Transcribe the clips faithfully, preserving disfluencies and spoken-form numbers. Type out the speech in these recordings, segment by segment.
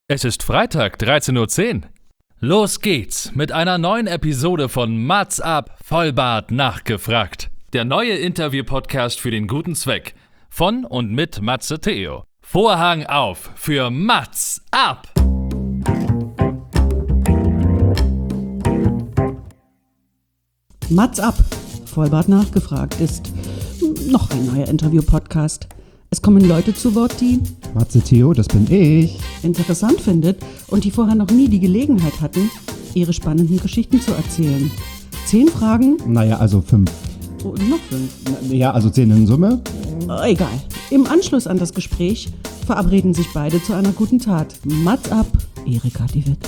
Es ist Freitag, dreizehn Uhr zehn. Los geht's mit einer neuen Episode von Mats ab, Vollbart nachgefragt. Der neue Interview-Podcast für den guten Zweck. Von und mit Matze Theo. Vorhang auf für Mats ab! Mats ab, Vollbart nachgefragt ist noch ein neuer Interview-Podcast. Es kommen Leute zu Wort, die Matze Theo, das bin ich. interessant findet und die vorher noch nie die Gelegenheit hatten, ihre spannenden Geschichten zu erzählen. Zehn Fragen? Naja, also fünf. Oh, noch fünf. Ja, also zehn in Summe. Oh, egal. Im Anschluss an das Gespräch verabreden sich beide zu einer guten Tat. Mats ab, Erika die Witt.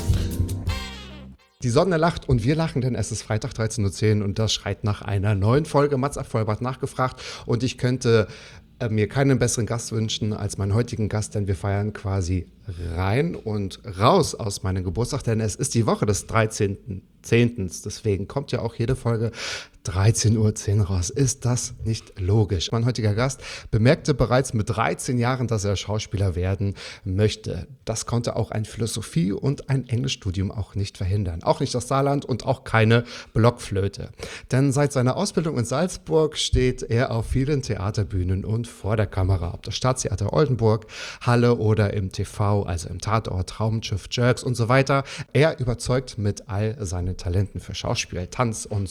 Die Sonne lacht und wir lachen, denn es ist Freitag dreizehn Uhr zehn und das schreit nach einer neuen Folge Mats ab, Vollbart nachgefragt. Und ich könnte äh, mir keinen besseren Gast wünschen als meinen heutigen Gast, denn wir feiern quasi rein und raus aus meinem Geburtstag, denn es ist die Woche des dreizehnten zehnten Deswegen kommt ja auch jede Folge dreizehn Uhr zehn raus. Ist das nicht logisch? Mein heutiger Gast bemerkte bereits mit dreizehn Jahren, dass er Schauspieler werden möchte. Das konnte auch ein Philosophie- und ein Englischstudium auch nicht verhindern. Auch nicht das Saarland und auch keine Blockflöte. Denn seit seiner Ausbildung in Salzburg steht er auf vielen Theaterbühnen und vor der Kamera. Ob das Staatstheater Oldenburg, Halle oder im T V, also im Tatort, Traumschiff, Jerks und so weiter. Er überzeugt mit all seinen Talenten für Schauspiel, Tanz und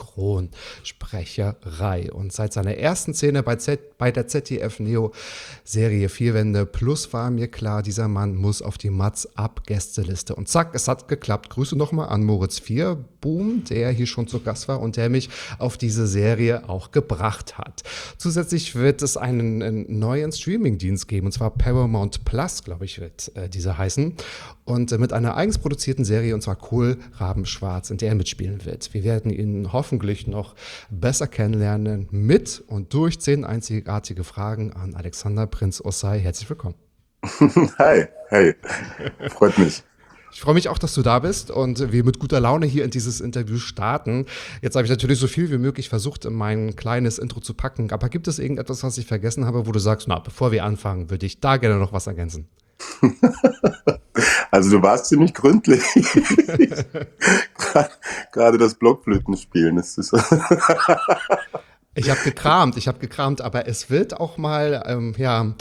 Synchronsprecherei. Und seit seiner ersten Szene bei, Z, bei der Z D F-Neo-Serie Vier Wände Plus war mir klar, dieser Mann muss auf die Mats ab Gästeliste. Und zack, es hat geklappt. Grüße nochmal an Moritz Vierboom, der hier schon zu Gast war und der mich auf diese Serie auch gebracht hat. Zusätzlich wird es einen, einen neuen Streaming-Dienst geben, und zwar Paramount Plus, glaube ich, wird äh, dieser heißen. Und äh, mit einer eigens produzierten Serie, und zwar Kohlrabenschwarz, in der er mitspielen wird. Wir werden ihn hoffentlich noch besser kennenlernen mit und durch zehn einzigartige Fragen an Alexander Prinz Ossai. Herzlich willkommen. Hi, hey, freut mich. Ich freue mich auch, dass du da bist und wir mit guter Laune hier in dieses Interview starten. Jetzt habe ich natürlich so viel wie möglich versucht, in mein kleines Intro zu packen. Aber gibt es irgendetwas, was ich vergessen habe, wo du sagst, na, bevor wir anfangen, würde ich da gerne noch was ergänzen? Also du warst ziemlich gründlich. Gerade das Blockflötenspielen ist es. Ich habe gekramt, ich habe gekramt, aber es wird auch mal, ähm, ja,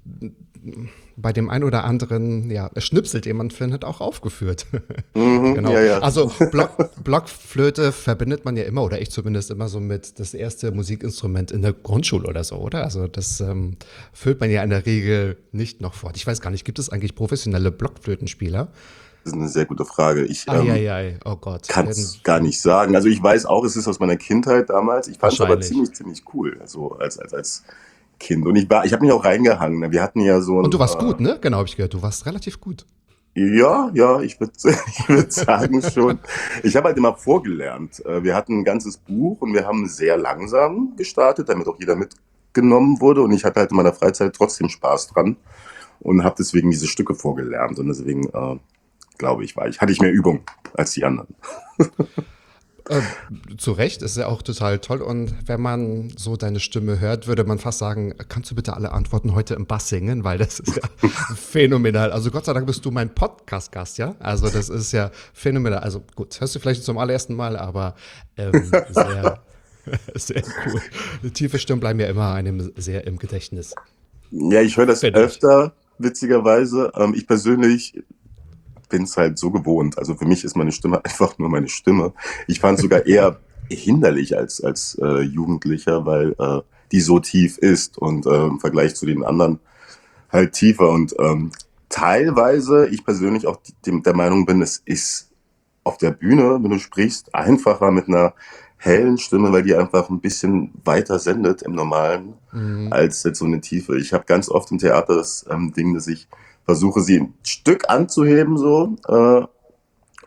bei dem einen oder anderen, ja, Schnipsel, den man findet, auch aufgeführt. Mhm, genau. Ja, ja. Also Block, Blockflöte verbindet man ja immer, oder ich zumindest immer so mit das erste Musikinstrument in der Grundschule oder so, oder? Also das ähm, füllt man ja in der Regel nicht noch fort. Ich weiß gar nicht, gibt es eigentlich professionelle Blockflötenspieler? Das ist eine sehr gute Frage. Ich Ai, ähm, ai, ai. Oh Gott. kann es gar nicht sagen. Also ich weiß auch, es ist aus meiner Kindheit damals. Ich fand es aber Wahrscheinlich. ziemlich, ziemlich cool. Also als, als, als Kind. Und ich war, ich habe mich auch reingehangen. Wir hatten ja so ein, Und du warst äh, gut, ne? Genau, habe ich gehört. Du warst relativ gut. Ja, ja, ich würde ich würd sagen schon. Ich habe halt immer vorgelernt. Äh, Wir hatten ein ganzes Buch und wir haben sehr langsam gestartet, damit auch jeder mitgenommen wurde. Und ich hatte halt in meiner Freizeit trotzdem Spaß dran und habe deswegen diese Stücke vorgelernt. Und deswegen, äh, glaube ich, war ich, hatte ich mehr Übung als die anderen. Äh, zu Recht, ist ja auch total toll. Und wenn man so deine Stimme hört, würde man fast sagen, kannst du bitte alle Antworten heute im Bass singen, weil das ist ja phänomenal. Also Gott sei Dank bist du mein Podcast-Gast, ja? Also das ist ja phänomenal. Also gut, hörst du vielleicht zum allerersten Mal, aber ähm, sehr, sehr cool. Tiefe Stimmen bleiben ja immer einem sehr im Gedächtnis. Ja, ich höre das Finde ich. öfter, witzigerweise. Ähm, ich persönlich bin es halt so gewohnt. Also für mich ist meine Stimme einfach nur meine Stimme. Ich fand es sogar eher hinderlich als, als äh, Jugendlicher, weil äh, die so tief ist und äh, im Vergleich zu den anderen halt tiefer. Und ähm, teilweise, ich persönlich auch die, der Meinung bin, es ist auf der Bühne, wenn du sprichst, einfacher mit einer hellen Stimme, weil die einfach ein bisschen weiter sendet im Normalen, Mhm. als jetzt so eine Tiefe. Ich habe ganz oft im Theater das ähm, Ding, dass ich versuche, sie ein Stück anzuheben so äh,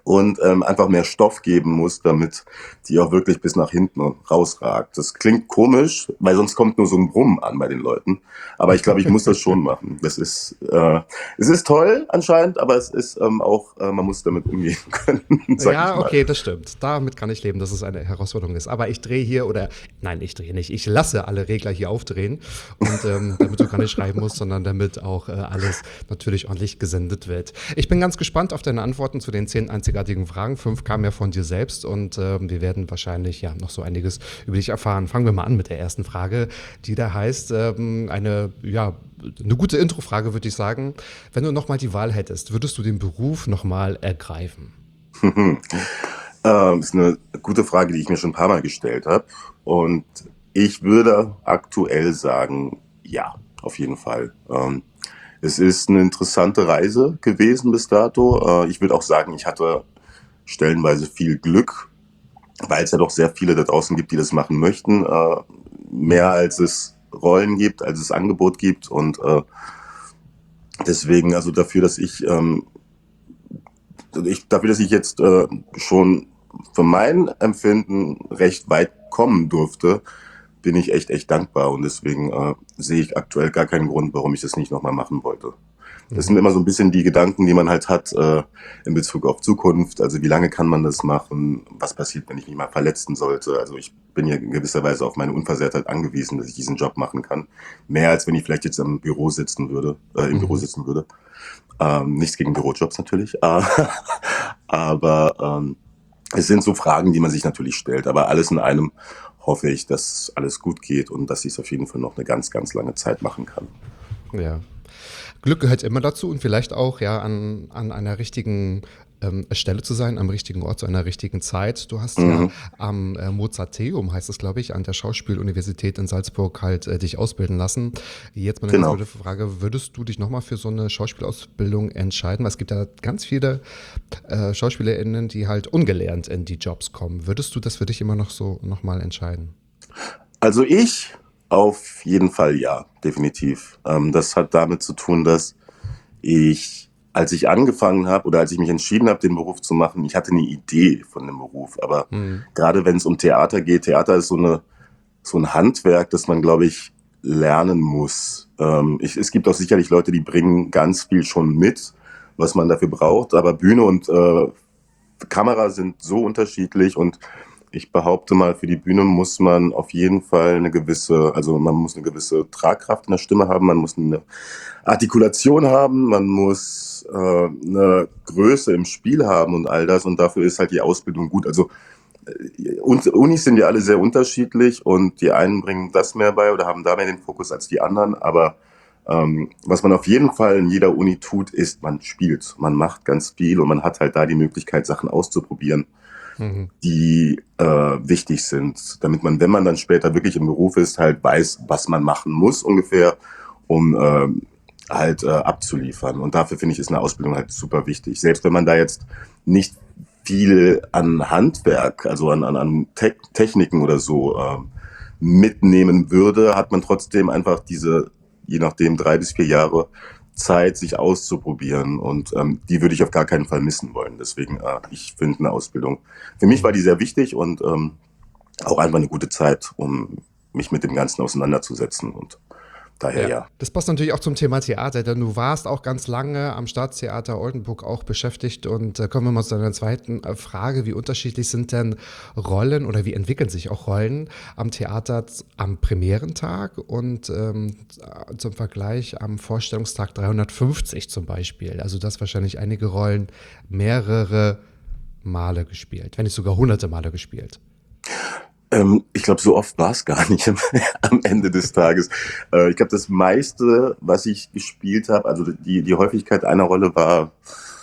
und ähm, einfach mehr Stoff geben muss, damit die auch wirklich bis nach hinten rausragt. Das klingt komisch, weil sonst kommt nur so ein Brummen an bei den Leuten. Aber ich glaube, ich muss das schon machen. Das ist, äh, es ist toll anscheinend, aber es ist ähm, auch, äh, man muss damit umgehen können. Sag Ja, ich mal. okay, das stimmt. Damit kann ich leben, dass es eine Herausforderung ist. Aber ich drehe hier oder, nein, ich drehe nicht. Ich lasse alle Regler hier aufdrehen. Und ähm, damit du gar nicht schreiben musst, sondern damit auch äh, alles natürlich ordentlich gesendet wird. Ich bin ganz gespannt auf deine Antworten zu den zehn einzigartigen Fragen. Fünf kamen ja von dir selbst und äh, wir werden wahrscheinlich ja noch so einiges über dich erfahren. Fangen wir mal an mit der ersten Frage, die da heißt, ähm, eine, ja, eine gute Introfrage, würde ich sagen. Wenn du nochmal die Wahl hättest, würdest du den Beruf nochmal ergreifen? ähm, ist eine gute Frage, die ich mir schon ein paar Mal gestellt habe. Und ich würde aktuell sagen, ja, auf jeden Fall. Ähm, es ist eine interessante Reise gewesen bis dato. Äh, ich würde auch sagen, ich hatte stellenweise viel Glück, weil es ja doch sehr viele da draußen gibt, die das machen möchten. Äh, mehr als es Rollen gibt, als es Angebot gibt. Und äh, deswegen, also dafür, dass ich, ähm, ich dafür, dass ich jetzt äh, schon für mein Empfinden recht weit kommen durfte, bin ich echt, echt dankbar. Und deswegen äh, sehe ich aktuell gar keinen Grund, warum ich das nicht nochmal machen wollte. Das sind immer so ein bisschen die Gedanken, die man halt hat äh, in Bezug auf Zukunft. Also wie lange kann man das machen? Was passiert, wenn ich mich mal verletzen sollte? Also ich bin ja in gewisser Weise auf meine Unversehrtheit angewiesen, dass ich diesen Job machen kann. Mehr als wenn ich vielleicht jetzt im Büro sitzen würde, äh, im mhm. Büro sitzen würde. Ähm, nichts gegen Bürojobs natürlich. Äh, aber ähm, es sind so Fragen, die man sich natürlich stellt. Aber alles in einem hoffe ich, dass alles gut geht und dass ich es auf jeden Fall noch eine ganz, ganz lange Zeit machen kann. Ja. Glück gehört immer dazu und vielleicht auch ja an, an einer richtigen ähm, Stelle zu sein, am richtigen Ort zu einer richtigen Zeit. Du hast mhm. ja am äh, Mozarteum, heißt es glaube ich, an der Schauspieluniversität in Salzburg halt äh, dich ausbilden lassen. Jetzt mal eine genau. ganz gute Frage, würdest du dich nochmal für so eine Schauspielausbildung entscheiden? Weil es gibt ja ganz viele äh, SchauspielerInnen, die halt ungelernt in die Jobs kommen. Würdest du das für dich immer noch so nochmal entscheiden? Also ich... Auf jeden Fall ja, definitiv. Ähm, das hat damit zu tun, dass ich, als ich angefangen habe oder als ich mich entschieden habe, den Beruf zu machen, ich hatte eine Idee von dem Beruf. Aber mhm. gerade wenn es um Theater geht, Theater ist so eine so ein Handwerk, das man, glaube ich, lernen muss. Ähm, ich, es gibt auch sicherlich Leute, die bringen ganz viel schon mit, was man dafür braucht. Aber Bühne und äh, Kamera sind so unterschiedlich und ich behaupte mal, für die Bühne muss man auf jeden Fall eine gewisse, also man muss eine gewisse Tragkraft in der Stimme haben, man muss eine Artikulation haben, man muss äh, eine Größe im Spiel haben und all das und dafür ist halt die Ausbildung gut. Also äh, Unis sind ja alle sehr unterschiedlich und die einen bringen das mehr bei oder haben da mehr den Fokus als die anderen, aber ähm, was man auf jeden Fall in jeder Uni tut, ist, man spielt, man macht ganz viel und man hat halt da die Möglichkeit, Sachen auszuprobieren, die äh, wichtig sind, damit man, wenn man dann später wirklich im Beruf ist, halt weiß, was man machen muss ungefähr, um äh, halt äh, abzuliefern. Und dafür finde ich, ist eine Ausbildung halt super wichtig. Selbst wenn man da jetzt nicht viel an Handwerk, also an, an, an Te- Techniken oder so äh, mitnehmen würde, hat man trotzdem einfach diese, je nachdem, drei bis vier Jahre Zeit, sich auszuprobieren und ähm, die würde ich auf gar keinen Fall missen wollen. Deswegen, äh, ich finde eine Ausbildung, für mich war die sehr wichtig und ähm, auch einfach eine gute Zeit, um mich mit dem Ganzen auseinanderzusetzen und daher ja. ja. Das passt natürlich auch zum Thema Theater, denn du warst auch ganz lange am Staatstheater Oldenburg auch beschäftigt und äh, kommen wir mal zu deiner zweiten äh, Frage, wie unterschiedlich sind denn Rollen oder wie entwickeln sich auch Rollen am Theater am Premierentag und ähm, zum Vergleich am Vorstellungstag dreihundertfünfzig zum Beispiel, also das wahrscheinlich einige Rollen mehrere Male gespielt, wenn nicht sogar hunderte Male gespielt. Ähm, ich glaube, so oft war es gar nicht am, am Ende des Tages. Äh, ich glaube, das meiste, was ich gespielt habe, also die, die Häufigkeit einer Rolle war,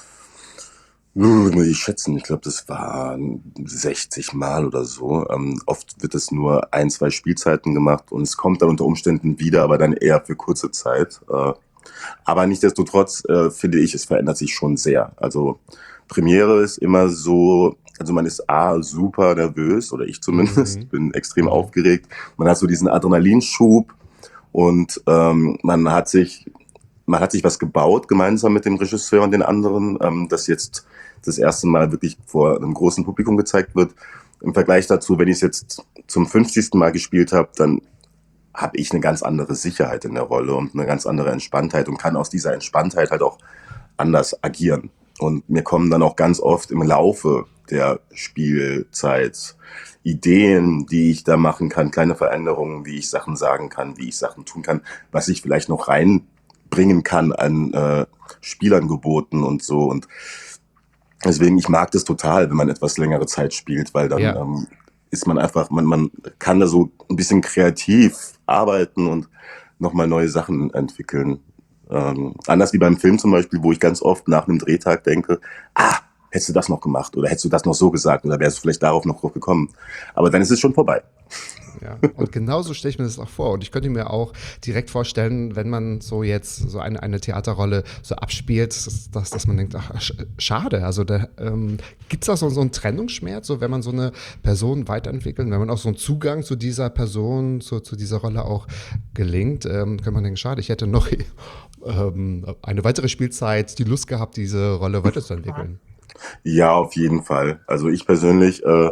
muss ich schätzen, ich glaube, das waren sechzig Mal oder so. Ähm, oft wird es nur ein, zwei Spielzeiten gemacht und es kommt dann unter Umständen wieder, aber dann eher für kurze Zeit. Äh, aber nichtsdestotrotz äh, finde ich, es verändert sich schon sehr. Also Premiere ist immer so, also man ist A, super nervös, oder ich zumindest, mhm. bin extrem mhm. aufgeregt. Man hat so diesen Adrenalinschub und ähm, man hat sich man hat sich was gebaut gemeinsam mit dem Regisseur und den anderen, ähm, das jetzt das erste Mal wirklich vor einem großen Publikum gezeigt wird. Im Vergleich dazu, wenn ich es jetzt zum fünfzigsten Mal gespielt habe, dann habe ich eine ganz andere Sicherheit in der Rolle und eine ganz andere Entspanntheit und kann aus dieser Entspanntheit halt auch anders agieren. Und mir kommen dann auch ganz oft im Laufe der Spielzeit Ideen, die ich da machen kann, kleine Veränderungen, wie ich Sachen sagen kann, wie ich Sachen tun kann, was ich vielleicht noch reinbringen kann an äh, Spielangeboten und so. Und deswegen, ich mag das total, wenn man etwas längere Zeit spielt, weil dann ja. ähm, ist man einfach, man, man kann da so ein bisschen kreativ arbeiten und nochmal neue Sachen entwickeln. Ähm, anders wie beim Film zum Beispiel, wo ich ganz oft nach einem Drehtag denke, ah, hättest du das noch gemacht oder hättest du das noch so gesagt oder wärst du vielleicht darauf noch drauf gekommen. Aber dann ist es schon vorbei. Ja, und genauso stelle ich mir das auch vor. Und ich könnte mir auch direkt vorstellen, wenn man so jetzt so eine, eine Theaterrolle so abspielt, dass, dass man denkt, ach, schade. Also da, ähm, gibt es da so, so einen Trennungsschmerz, so wenn man so eine Person weiterentwickelt, wenn man auch so einen Zugang zu dieser Person, zu, zu dieser Rolle auch gelingt, ähm, kann man denken, schade, ich hätte noch ähm, eine weitere Spielzeit die Lust gehabt, diese Rolle weiterzuentwickeln. Ja, auf jeden Fall. Also ich persönlich, äh,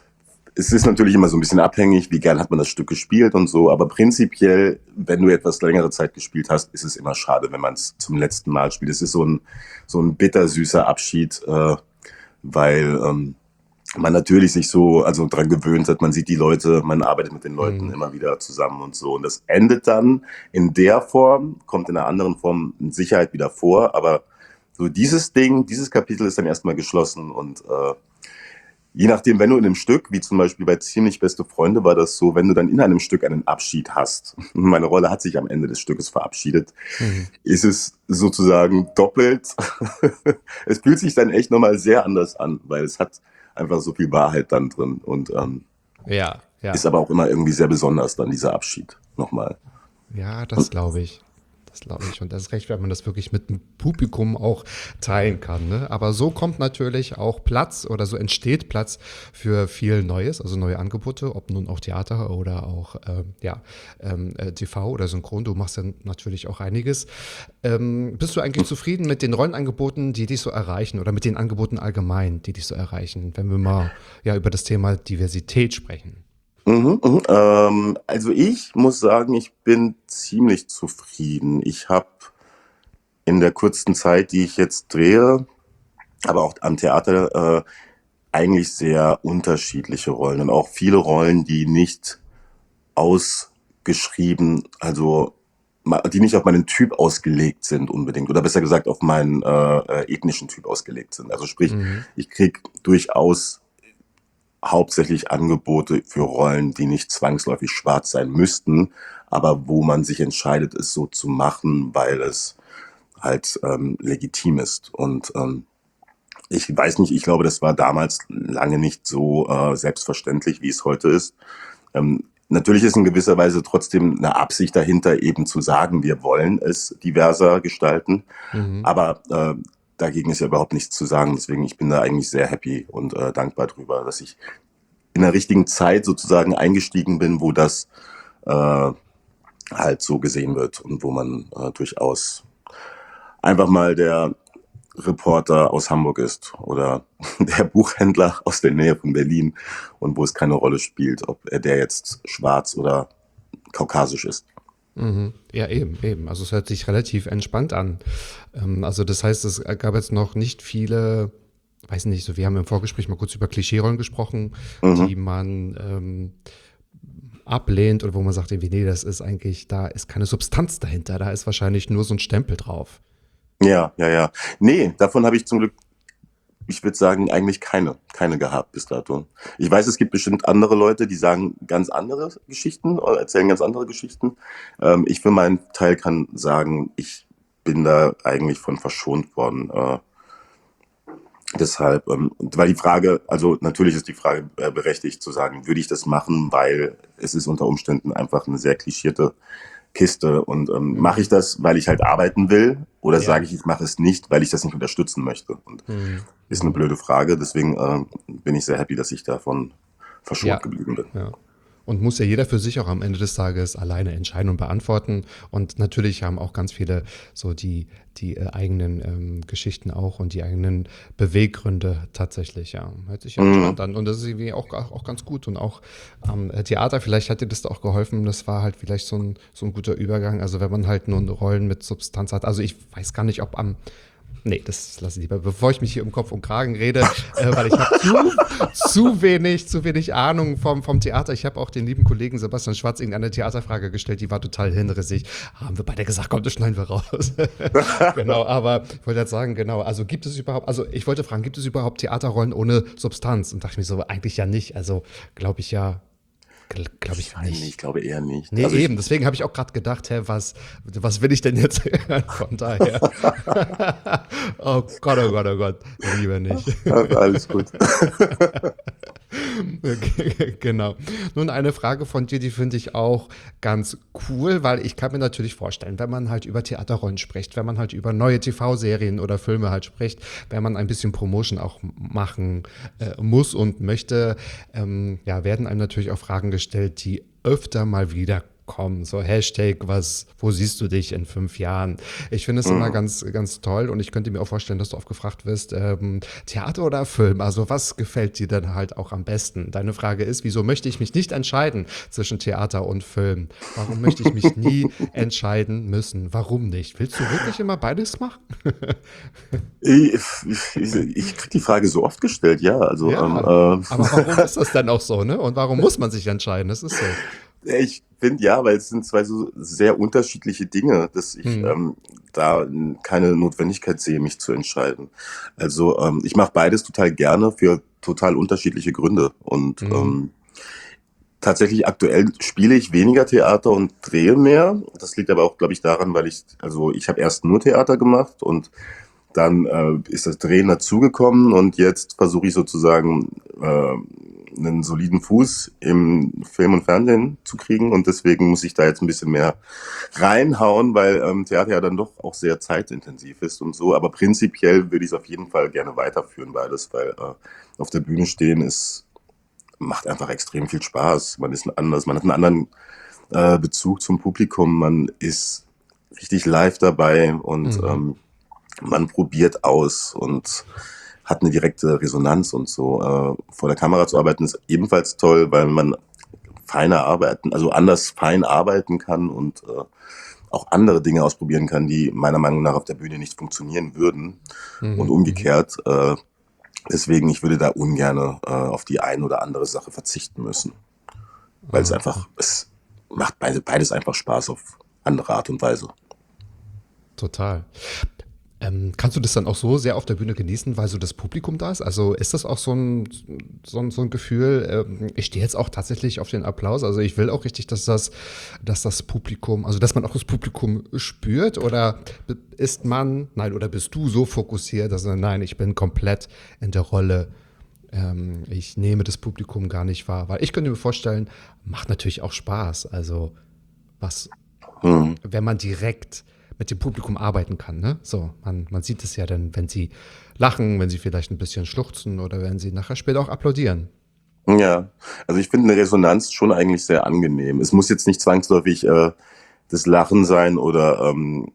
es ist natürlich immer so ein bisschen abhängig, wie gern hat man das Stück gespielt und so, aber prinzipiell, wenn du etwas längere Zeit gespielt hast, ist es immer schade, wenn man es zum letzten Mal spielt. Es ist so ein, so ein bittersüßer Abschied, äh, weil ähm, man natürlich sich so also dran gewöhnt hat, man sieht die Leute, man arbeitet mit den Leuten mhm. immer wieder zusammen und so. Und das endet dann in der Form, kommt in einer anderen Form mit Sicherheit wieder vor, aber so dieses Ding, dieses Kapitel ist dann erstmal geschlossen und äh, je nachdem, wenn du in einem Stück, wie zum Beispiel bei Ziemlich beste Freunde war das so, wenn du dann in einem Stück einen Abschied hast, meine Rolle hat sich am Ende des Stückes verabschiedet, mhm. ist es sozusagen doppelt. Es fühlt sich dann echt nochmal sehr anders an, weil es hat einfach so viel Wahrheit dann drin und ähm, ja, ja. ist aber auch immer irgendwie sehr besonders dann dieser Abschied nochmal. Ja, das glaube ich. Das glaube ich. Und das ist recht, wenn man das wirklich mit dem Publikum auch teilen kann. Ne? Aber so kommt natürlich auch Platz oder so entsteht Platz für viel Neues, also neue Angebote, ob nun auch Theater oder auch ähm, ja, ähm, äh, T V oder Synchron. Du machst ja natürlich auch einiges. Ähm, bist du eigentlich zufrieden mit den Rollenangeboten, die dich so erreichen oder mit den Angeboten allgemein, die dich so erreichen, wenn wir mal ja über das Thema Diversität sprechen? Mhm, mhm. Ähm, also ich muss sagen, ich bin ziemlich zufrieden. Ich habe in der kurzen Zeit, die ich jetzt drehe, aber auch am Theater, äh, eigentlich sehr unterschiedliche Rollen und auch viele Rollen, die nicht ausgeschrieben, also die nicht auf meinen Typ ausgelegt sind unbedingt oder besser gesagt auf meinen äh, ethnischen Typ ausgelegt sind. Also sprich, mhm. ich krieg durchaus hauptsächlich Angebote für Rollen, die nicht zwangsläufig schwarz sein müssten, aber wo man sich entscheidet, es so zu machen, weil es halt ähm, legitim ist. Und ähm, ich weiß nicht, ich glaube, das war damals lange nicht so äh, selbstverständlich, wie es heute ist. Ähm, natürlich ist in gewisser Weise trotzdem eine Absicht dahinter, eben zu sagen, wir wollen es diverser gestalten, mhm. aber äh, dagegen ist ja überhaupt nichts zu sagen. Deswegen, ich bin da eigentlich sehr happy und äh, dankbar drüber, dass ich in der richtigen Zeit sozusagen eingestiegen bin, wo das äh, halt so gesehen wird und wo man äh, durchaus einfach mal der Reporter aus Hamburg ist oder der Buchhändler aus der Nähe von Berlin und wo es keine Rolle spielt, ob er der jetzt schwarz oder kaukasisch ist. Mhm. Ja, eben, eben. Also es hört sich relativ entspannt an. Ähm, also das heißt, es gab jetzt noch nicht viele, weiß nicht, so wir haben im Vorgespräch mal kurz über Klischeerollen gesprochen, mhm. die man ähm, ablehnt oder wo man sagt, nee, das ist eigentlich, da ist keine Substanz dahinter, da ist wahrscheinlich nur so ein Stempel drauf. Ja, ja, ja. Nee, davon habe ich zum Glück, ich würde sagen, eigentlich keine, keine gehabt bis dato. Ich weiß, es gibt bestimmt andere Leute, die sagen ganz andere Geschichten oder erzählen ganz andere Geschichten. Ähm, ich für meinen Teil kann sagen, ich bin da eigentlich von verschont worden. Äh, deshalb, ähm, weil die Frage, also natürlich ist die Frage äh, berechtigt zu sagen, würde ich das machen, weil es ist unter Umständen einfach eine sehr klischierte Kiste und ähm, mhm. mache ich das, weil ich halt arbeiten will oder ja. sage ich, ich mache es nicht, weil ich das nicht unterstützen möchte und mhm. ist eine blöde Frage, deswegen äh, bin ich sehr happy, dass ich davon verschont ja. geblieben bin. Ja. und muss ja jeder für sich auch am Ende des Tages alleine entscheiden und beantworten. Und natürlich haben auch ganz viele so die, die äh, eigenen ähm, Geschichten auch und die eigenen Beweggründe tatsächlich, ja. Hört sich ja Mhm. spannend an. Und das ist irgendwie auch, auch, auch ganz gut. Und auch am äh, Theater, vielleicht hat dir das auch geholfen, das war halt vielleicht so ein, so ein guter Übergang. Also wenn man halt nur Rollen mit Substanz hat. Also ich weiß gar nicht, ob am Nee, das lasse ich lieber, bevor ich mich hier um Kopf und Kragen rede, äh, weil ich habe zu, zu wenig, zu wenig Ahnung vom, vom Theater. Ich habe auch den lieben Kollegen Sebastian Schwarz irgendeine Theaterfrage gestellt, die war total hinrissig. Haben wir beide gesagt, komm, das schneiden wir raus. Genau, aber ich wollte jetzt sagen, genau, also gibt es überhaupt, also ich wollte fragen, gibt es überhaupt Theaterrollen ohne Substanz? Und dachte mir so, eigentlich ja nicht. Also glaube ich ja, glaube ich weiß nicht. Ich glaube eher nicht. Nee, Also eben. ich, Deswegen habe ich auch gerade gedacht, hä, was, was will ich denn jetzt hören? Von daher. Oh Gott, oh Gott, oh Gott. Lieber nicht. ach, alles gut. Okay, genau. Nun eine Frage von dir, die finde ich auch ganz cool, weil ich kann mir natürlich vorstellen, wenn man halt über Theaterrollen spricht, wenn man halt über neue T V-Serien oder Filme halt spricht, wenn man ein bisschen Promotion auch machen äh, muss und möchte, ähm, ja, werden einem natürlich auch Fragen gestellt, die öfter mal wieder kommen. So Hashtag, was, wo siehst du dich in fünf Jahren? Ich finde es Mhm. immer ganz, ganz toll und ich könnte mir auch vorstellen, dass du oft gefragt wirst, ähm, Theater oder Film? Also was gefällt dir denn halt auch am besten? Deine Frage ist, wieso möchte ich mich nicht entscheiden zwischen Theater und Film? Warum möchte ich mich nie entscheiden müssen? Warum nicht? Willst du wirklich immer beides machen? Ich, ich, ich kriege die Frage so oft gestellt, ja. Also Ja, ähm, aber warum ist das dann auch so, ne? Und warum muss man sich entscheiden? Das ist so. äh, ich finde ja, weil es sind zwei so sehr unterschiedliche Dinge, dass ich Mhm. ähm, da keine Notwendigkeit sehe, mich zu entscheiden. Also ähm, ich mache beides total gerne für total unterschiedliche Gründe. Und Mhm. ähm, tatsächlich aktuell spiele ich weniger Theater und drehe mehr. Das liegt aber auch, glaube ich, daran, weil ich, also ich habe erst nur Theater gemacht und dann äh, ist das Drehen dazugekommen und jetzt versuche ich sozusagen äh, einen soliden Fuß im Film und Fernsehen zu kriegen und deswegen muss ich da jetzt ein bisschen mehr reinhauen, weil ähm, Theater ja dann doch auch sehr zeitintensiv ist und so. Aber prinzipiell würde ich es auf jeden Fall gerne weiterführen, beides, weil äh, auf der Bühne stehen ist macht einfach extrem viel Spaß. Man ist ein anders, man hat einen anderen äh, Bezug zum Publikum, man ist richtig live dabei und Mhm. ähm, man probiert aus und hat eine direkte Resonanz und so. Äh, vor der Kamera zu arbeiten ist ebenfalls toll, weil man feiner arbeiten, also anders fein arbeiten kann und äh, auch andere Dinge ausprobieren kann, die meiner Meinung nach auf der Bühne nicht funktionieren würden Mhm. und umgekehrt. Äh, deswegen, ich würde da ungern äh, auf die eine oder andere Sache verzichten müssen, weil es Ah, einfach, es macht beide, beides einfach Spaß auf andere Art und Weise. total. Ähm, kannst du das dann auch so sehr auf der Bühne genießen, weil so das Publikum da ist? Also ist das auch so ein, so ein, so ein Gefühl, ähm, ich stehe jetzt auch tatsächlich auf den Applaus, also ich will auch richtig, dass das, dass das Publikum, also dass man auch das Publikum spürt oder ist man, nein, oder bist du so fokussiert, dass nein, ich bin komplett in der Rolle, ähm, ich nehme das Publikum gar nicht wahr, weil ich könnte mir vorstellen, macht natürlich auch Spaß, also was Hm. wenn man direkt mit dem Publikum arbeiten kann, ne? So, man, man sieht es ja dann, wenn sie lachen, wenn sie vielleicht ein bisschen schluchzen oder wenn sie nachher später auch applaudieren. Ja, also ich finde eine Resonanz schon eigentlich sehr angenehm. Es muss jetzt nicht zwangsläufig äh, das Lachen sein oder ähm,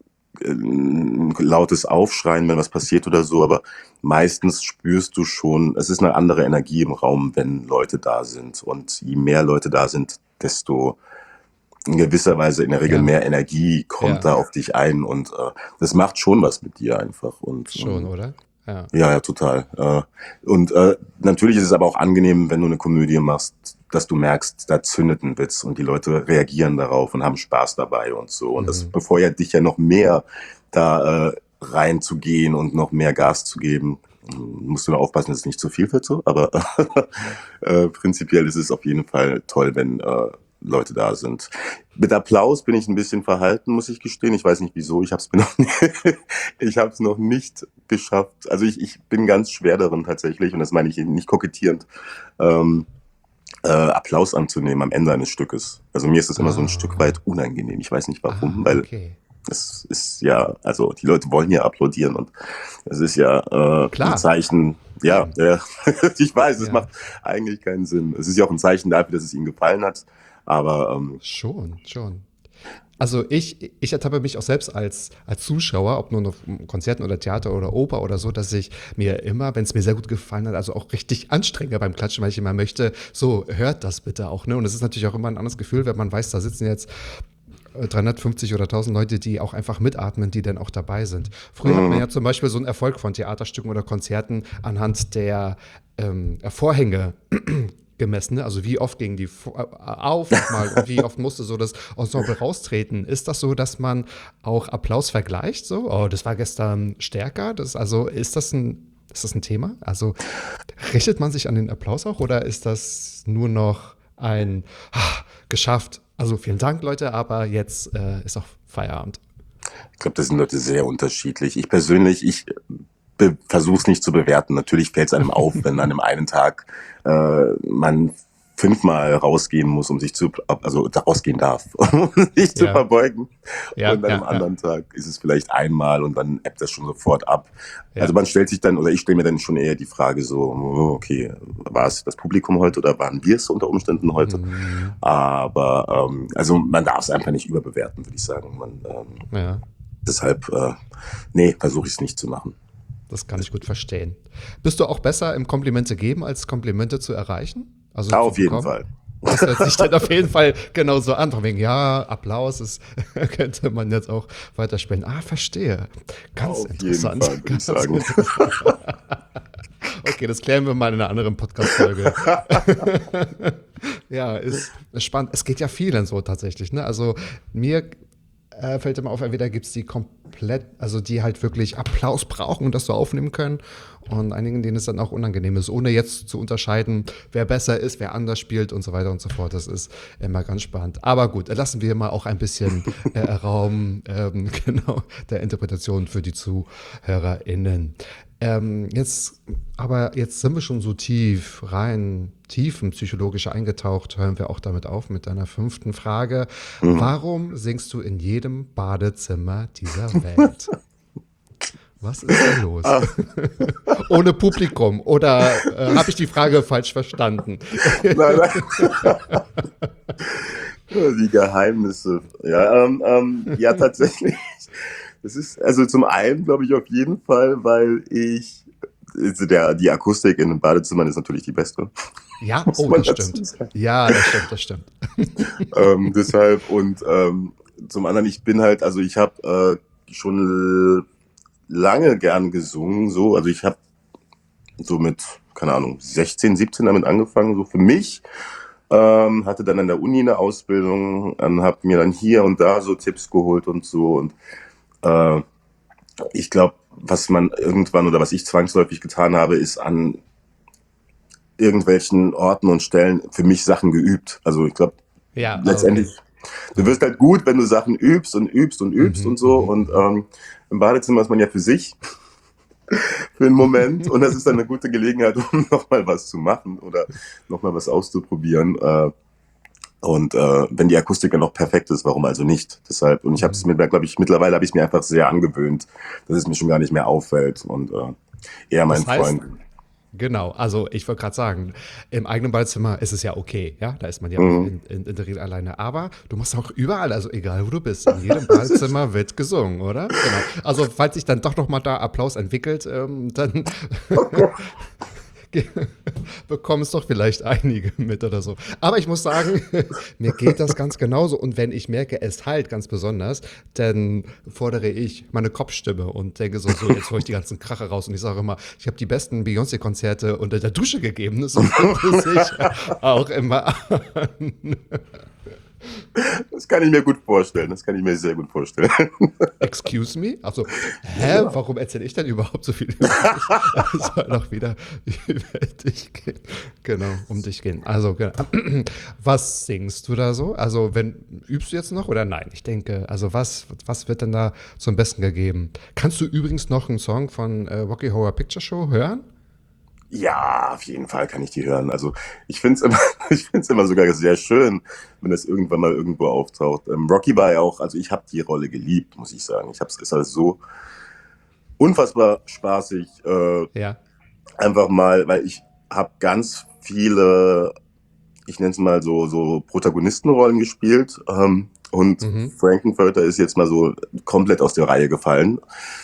ein lautes Aufschreien, wenn was passiert oder so, aber meistens spürst du schon, es ist eine andere Energie im Raum, wenn Leute da sind. Und je mehr Leute da sind, desto in gewisser Weise in der Regel Ja. mehr Energie kommt Ja. da auf dich ein und äh, das macht schon was mit dir einfach. Und Schon, ähm, oder? Ja. ja, ja, total. Äh, und äh, natürlich ist es aber auch angenehm, wenn du eine Komödie machst, dass du merkst, da zündet ein Witz und die Leute reagieren darauf und haben Spaß dabei und so. Und das Mhm. befeuert dich ja noch mehr, da äh, reinzugehen und noch mehr Gas zu geben. Musst du nur aufpassen, dass es nicht zu viel wird, so. Aber äh, prinzipiell ist es auf jeden Fall toll, wenn äh, Leute da sind. Mit Applaus bin ich ein bisschen verhalten, muss ich gestehen. Ich weiß nicht wieso. Ich habe es mir noch nicht, ich habe es noch nicht geschafft. Also ich, ich bin ganz schwer darin tatsächlich und das meine ich nicht kokettierend, ähm, äh, Applaus anzunehmen am Ende eines Stückes. Also mir ist das immer so ein Ah. Stück weit unangenehm. Ich weiß nicht warum, Ah, weil okay. Das ist ja, also die Leute wollen ja applaudieren und es ist ja äh, Klar. ein Zeichen, ja, ja. Ich weiß, es Ja. macht eigentlich keinen Sinn. Es ist ja auch ein Zeichen dafür, dass es ihnen gefallen hat, aber ähm, Schon, schon. Also ich, ich ertappe mich auch selbst als, als Zuschauer, ob nun auf Konzerten oder Theater oder Oper oder so, dass ich mir immer, wenn es mir sehr gut gefallen hat, also auch richtig anstrenge beim Klatschen, weil ich immer möchte, so, hört das bitte auch. Ne? Und es ist natürlich auch immer ein anderes Gefühl, wenn man weiß, da sitzen jetzt dreihundertfünfzig oder tausend Leute, die auch einfach mitatmen, die dann auch dabei sind. Früher hat man ja zum Beispiel so einen Erfolg von Theaterstücken oder Konzerten anhand der ähm, Vorhänge gemessen, ne? Also wie oft gingen die vo- äh, auf nochmal und wie oft musste so das Ensemble raustreten. Ist das so, dass man auch Applaus vergleicht? So, oh, das war gestern stärker. Das, also ist das ein, ist das ein Thema? Also richtet man sich an den Applaus auch oder ist das nur noch ein ah, geschafft? Also vielen Dank, Leute, aber jetzt äh, ist auch Feierabend. ich glaube, das sind Leute sehr unterschiedlich. Ich persönlich, ich versuche es nicht zu bewerten. Natürlich fällt es einem auf, wenn an einem einen Tag äh, man fünfmal rausgehen muss, um sich zu, also rausgehen darf, um sich zu Ja. verbeugen. Ja, und an einem ja, anderen Tag ist es vielleicht einmal und dann ebbt das schon sofort ab. Ja. Also man stellt sich dann, oder ich stelle mir dann schon eher die Frage so, oh, okay, war es das Publikum heute oder waren wir es unter Umständen heute? Mhm. Aber ähm, also man darf es einfach nicht überbewerten, würde ich sagen. Man, ähm, Ja, deshalb, äh, nee, versuche ich es nicht zu machen. das kann ich gut verstehen. Bist du auch besser im Komplimente geben, als Komplimente zu erreichen? Also Ja, zu auf jeden bekommen? Fall. Das hört sich dann auf jeden Fall genauso an. Von wegen, ja, Applaus, das könnte man jetzt auch weiterspielen. Ah, verstehe. Ganz Auf jeden interessant. Fall, würde ich Ganz sagen. interessant. Okay, das klären wir mal in einer anderen Podcast-Folge. Ja, ist, ist spannend. Es geht ja vielen so tatsächlich. Ne? Also mir äh, fällt immer auf, entweder gibt es die komplett, also die halt wirklich Applaus brauchen und das so aufnehmen können. Und einigen, denen es dann auch unangenehm ist, ohne jetzt zu unterscheiden, wer besser ist, wer anders spielt und so weiter und so fort. Das ist immer ganz spannend. Aber gut, lassen wir mal auch ein bisschen äh, Raum ähm, genau, der Interpretation für die ZuhörerInnen. Ähm, jetzt, aber jetzt sind wir schon so tief rein, tiefenpsychologisch eingetaucht, hören wir auch damit auf mit deiner fünften Frage. Warum singst du in jedem Badezimmer dieser Welt? Was ist da los? Ohne Publikum. Oder äh, habe ich die Frage falsch verstanden? Nein, nein. Die Geheimnisse. Ja, ähm, ähm, ja, tatsächlich. Das ist, also zum einen glaube ich auf jeden Fall, weil ich, also der, die Akustik in den Badezimmern ist natürlich die beste. Ja, Muss oh, man das dazu stimmt. sagen. Ja, das stimmt, das stimmt. ähm, deshalb und ähm, zum anderen, ich bin halt, also ich habe äh, schon lange gern gesungen, so, also ich habe so mit, keine Ahnung, sechzehn, siebzehn damit angefangen, so für mich, ähm, hatte dann an der Uni eine Ausbildung, ähm, habe mir dann hier und da so Tipps geholt und so und äh, ich glaube, was man irgendwann oder was ich zwangsläufig getan habe, ist an irgendwelchen Orten und Stellen für mich Sachen geübt. Also ich glaube, Ja, letztendlich, okay. du wirst halt gut, wenn du Sachen übst und übst und übst Mhm, und so. mhm, Und ähm, im Badezimmer ist man ja für sich, für einen Moment. Und das ist dann eine gute Gelegenheit, um nochmal was zu machen oder nochmal was auszuprobieren. Äh, und äh, wenn die Akustik dann noch perfekt ist, warum also nicht? Deshalb, und ich habe es mir, glaube ich, mittlerweile habe ich es mir einfach sehr angewöhnt, dass es mir schon gar nicht mehr auffällt. Und äh, eher mein Das heißt, Freund. Genau, also ich wollte gerade sagen, im eigenen Badezimmer ist es ja okay, ja, da ist man ja Mhm. auch in, in, in der Regel alleine, aber du machst auch überall, also egal wo du bist, in jedem Badezimmer wird gesungen, oder? Genau. Also falls sich dann doch noch mal da Applaus entwickelt, ähm, dann bekommen es doch vielleicht einige mit oder so. Aber ich muss sagen, mir geht das ganz genauso und wenn ich merke, es halt ganz besonders, dann fordere ich meine Kopfstimme und denke so, so jetzt hole ich die ganzen Kracher raus und ich sage immer, ich habe die besten Beyoncé-Konzerte unter der Dusche gegeben, das fühlt sich auch immer an. Das kann ich mir gut vorstellen. Das kann ich mir sehr gut vorstellen. Excuse me? Also, hä, warum erzähle ich denn überhaupt so viel über dich? Es soll doch wieder über dich gehen. Genau, um dich gehen. Also, genau. Was singst du da so? Also, wenn, übst du jetzt noch oder nein? Ich denke, also was, was wird denn da zum Besten gegeben? Kannst du übrigens noch einen Song von äh, Rocky Horror Picture Show hören? Ja, auf jeden Fall kann ich die hören. Also ich finde es immer, ich finde es immer sogar sehr schön, wenn das irgendwann mal irgendwo auftaucht. Ähm, Rocky war ja auch, also ich habe die Rolle geliebt, muss ich sagen. Ich habe es ist halt so unfassbar spaßig, äh, Ja. einfach mal, weil ich habe ganz viele, ich nenne es mal so so Protagonistenrollen gespielt, ähm, und Mhm. Frankenfurter ist jetzt mal so komplett aus der Reihe gefallen.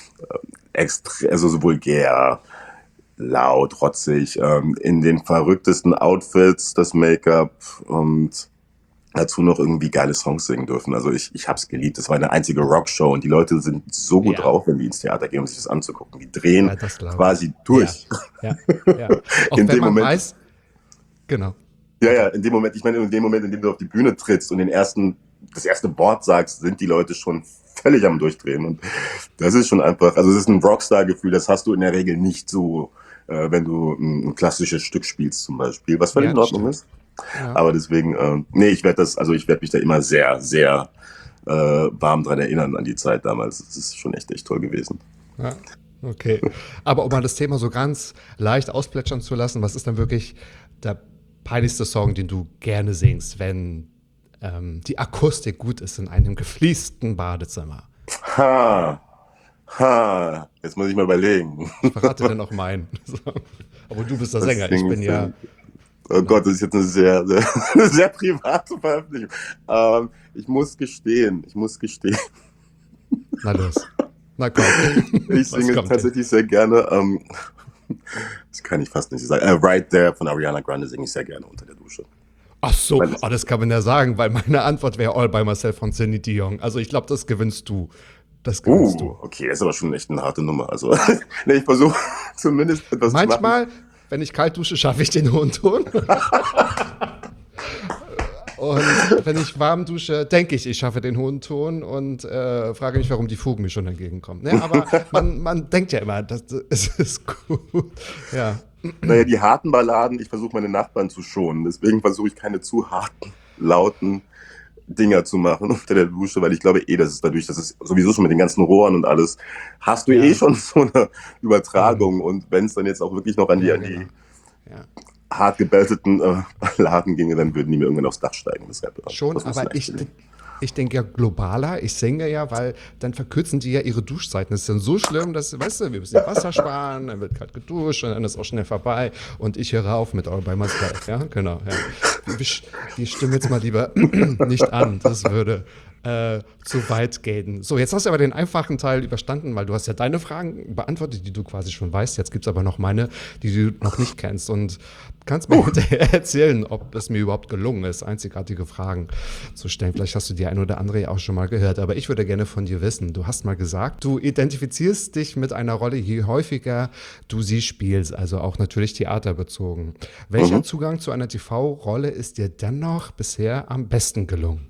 Extre also so vulgär, laut, rotzig, ähm, in den verrücktesten Outfits, das Make-up und dazu noch irgendwie geile Songs singen dürfen. Also ich, ich hab's geliebt. Das war eine einzige Rockshow und die Leute sind so gut Ja. drauf, wenn die ins Theater gehen, um sich das anzugucken. Die drehen Ja, das glaube ich. quasi durch. Ja, ja. Auch In wenn dem man Moment- weiß, genau. Ja, ja, in dem Moment, ich meine, in dem Moment, in dem du auf die Bühne trittst und den ersten, das erste Wort sagst, sind die Leute schon völlig am Durchdrehen. Und das ist schon einfach, also es ist ein Rockstar-Gefühl, das hast du in der Regel nicht so, äh, wenn du ein, ein klassisches Stück spielst zum Beispiel, was völlig Ja, in das Ordnung stimmt. ist. Ja. Aber deswegen, äh, nee, ich werde das, also ich werde mich da immer sehr, sehr äh, warm dran erinnern an die Zeit damals. Das ist schon echt, echt toll gewesen. Ja, okay. Aber um mal das Thema so ganz leicht ausplätschern zu lassen, was ist dann wirklich der peinlichste Song, den du gerne singst, wenn ähm, die Akustik gut ist in einem gefliesten Badezimmer? Ha, ha, jetzt muss ich mal überlegen. Ich verrate dir noch meinen. So. Aber du bist der Was Sänger, ich sing bin ich ja. denn? Oh Gott, das ist jetzt eine sehr, sehr, eine sehr private Veröffentlichung. Ähm, ich muss gestehen, ich muss gestehen, Na los. Na komm. ich Was singe kommt tatsächlich sehr gerne, ähm, das kann ich fast nicht sagen, äh, Right There von Ariana Grande singe ich sehr gerne unter der Dusche. Ach so, Weil es- oh, das kann man ja sagen, weil meine Antwort wäre All by Myself von Celine Dion. Also ich glaube, das gewinnst du. Das gewinnst Uh, okay, das ist aber schon echt eine harte Nummer. Also, nee, ich versuche zumindest etwas du. zu machen. Manchmal, wenn ich kalt dusche, schaffe ich den hohen Ton. Und wenn ich warm dusche, denke ich, ich schaffe den hohen Ton und äh, frage mich, warum die Fugen mir schon entgegenkommen. Ne? Aber man, man denkt ja immer, das, das ist gut. Ja. Naja, die harten Balladen, ich versuche meine Nachbarn zu schonen. Deswegen versuche ich keine zu harten, lauten Dinger zu machen unter der Dusche, weil ich glaube eh, dass es dadurch, dass es sowieso schon mit den ganzen Rohren und alles, hast du Ja. eh schon so eine Übertragung. Und wenn es dann jetzt auch wirklich noch an die, Ja, an die genau. Ja. hart gebelteten äh, Balladen ginge, dann würden die mir irgendwann aufs Dach steigen. Deshalb, äh, Schon, das muss aber leicht ich, gelingen. ich denke ja globaler, ich singe ja, weil dann verkürzen die ja ihre Duschzeiten. Das ist dann so schlimm, dass, weißt du, wir müssen ja Wasser sparen, dann wird kalt geduscht und dann ist auch schnell vorbei und ich höre auf mit All by Myself. Ja, genau. Ja. Ich, ich stimme jetzt mal lieber nicht an, das würde äh, zu weit gehen. So, jetzt hast du aber den einfachen Teil überstanden, weil du hast ja deine Fragen beantwortet, die du quasi schon weißt. Jetzt gibt es aber noch meine, die du noch nicht kennst und kannst mir hinterher erzählen, ob es mir überhaupt gelungen ist, einzigartige Fragen zu stellen. Vielleicht hast du die ein oder andere ja auch schon mal gehört, aber ich würde gerne von dir wissen. Du hast mal gesagt, du identifizierst dich mit einer Rolle, je häufiger du sie spielst, also auch natürlich theaterbezogen. Welcher Mhm. Zugang zu einer T V-Rolle ist dir dennoch bisher am besten gelungen?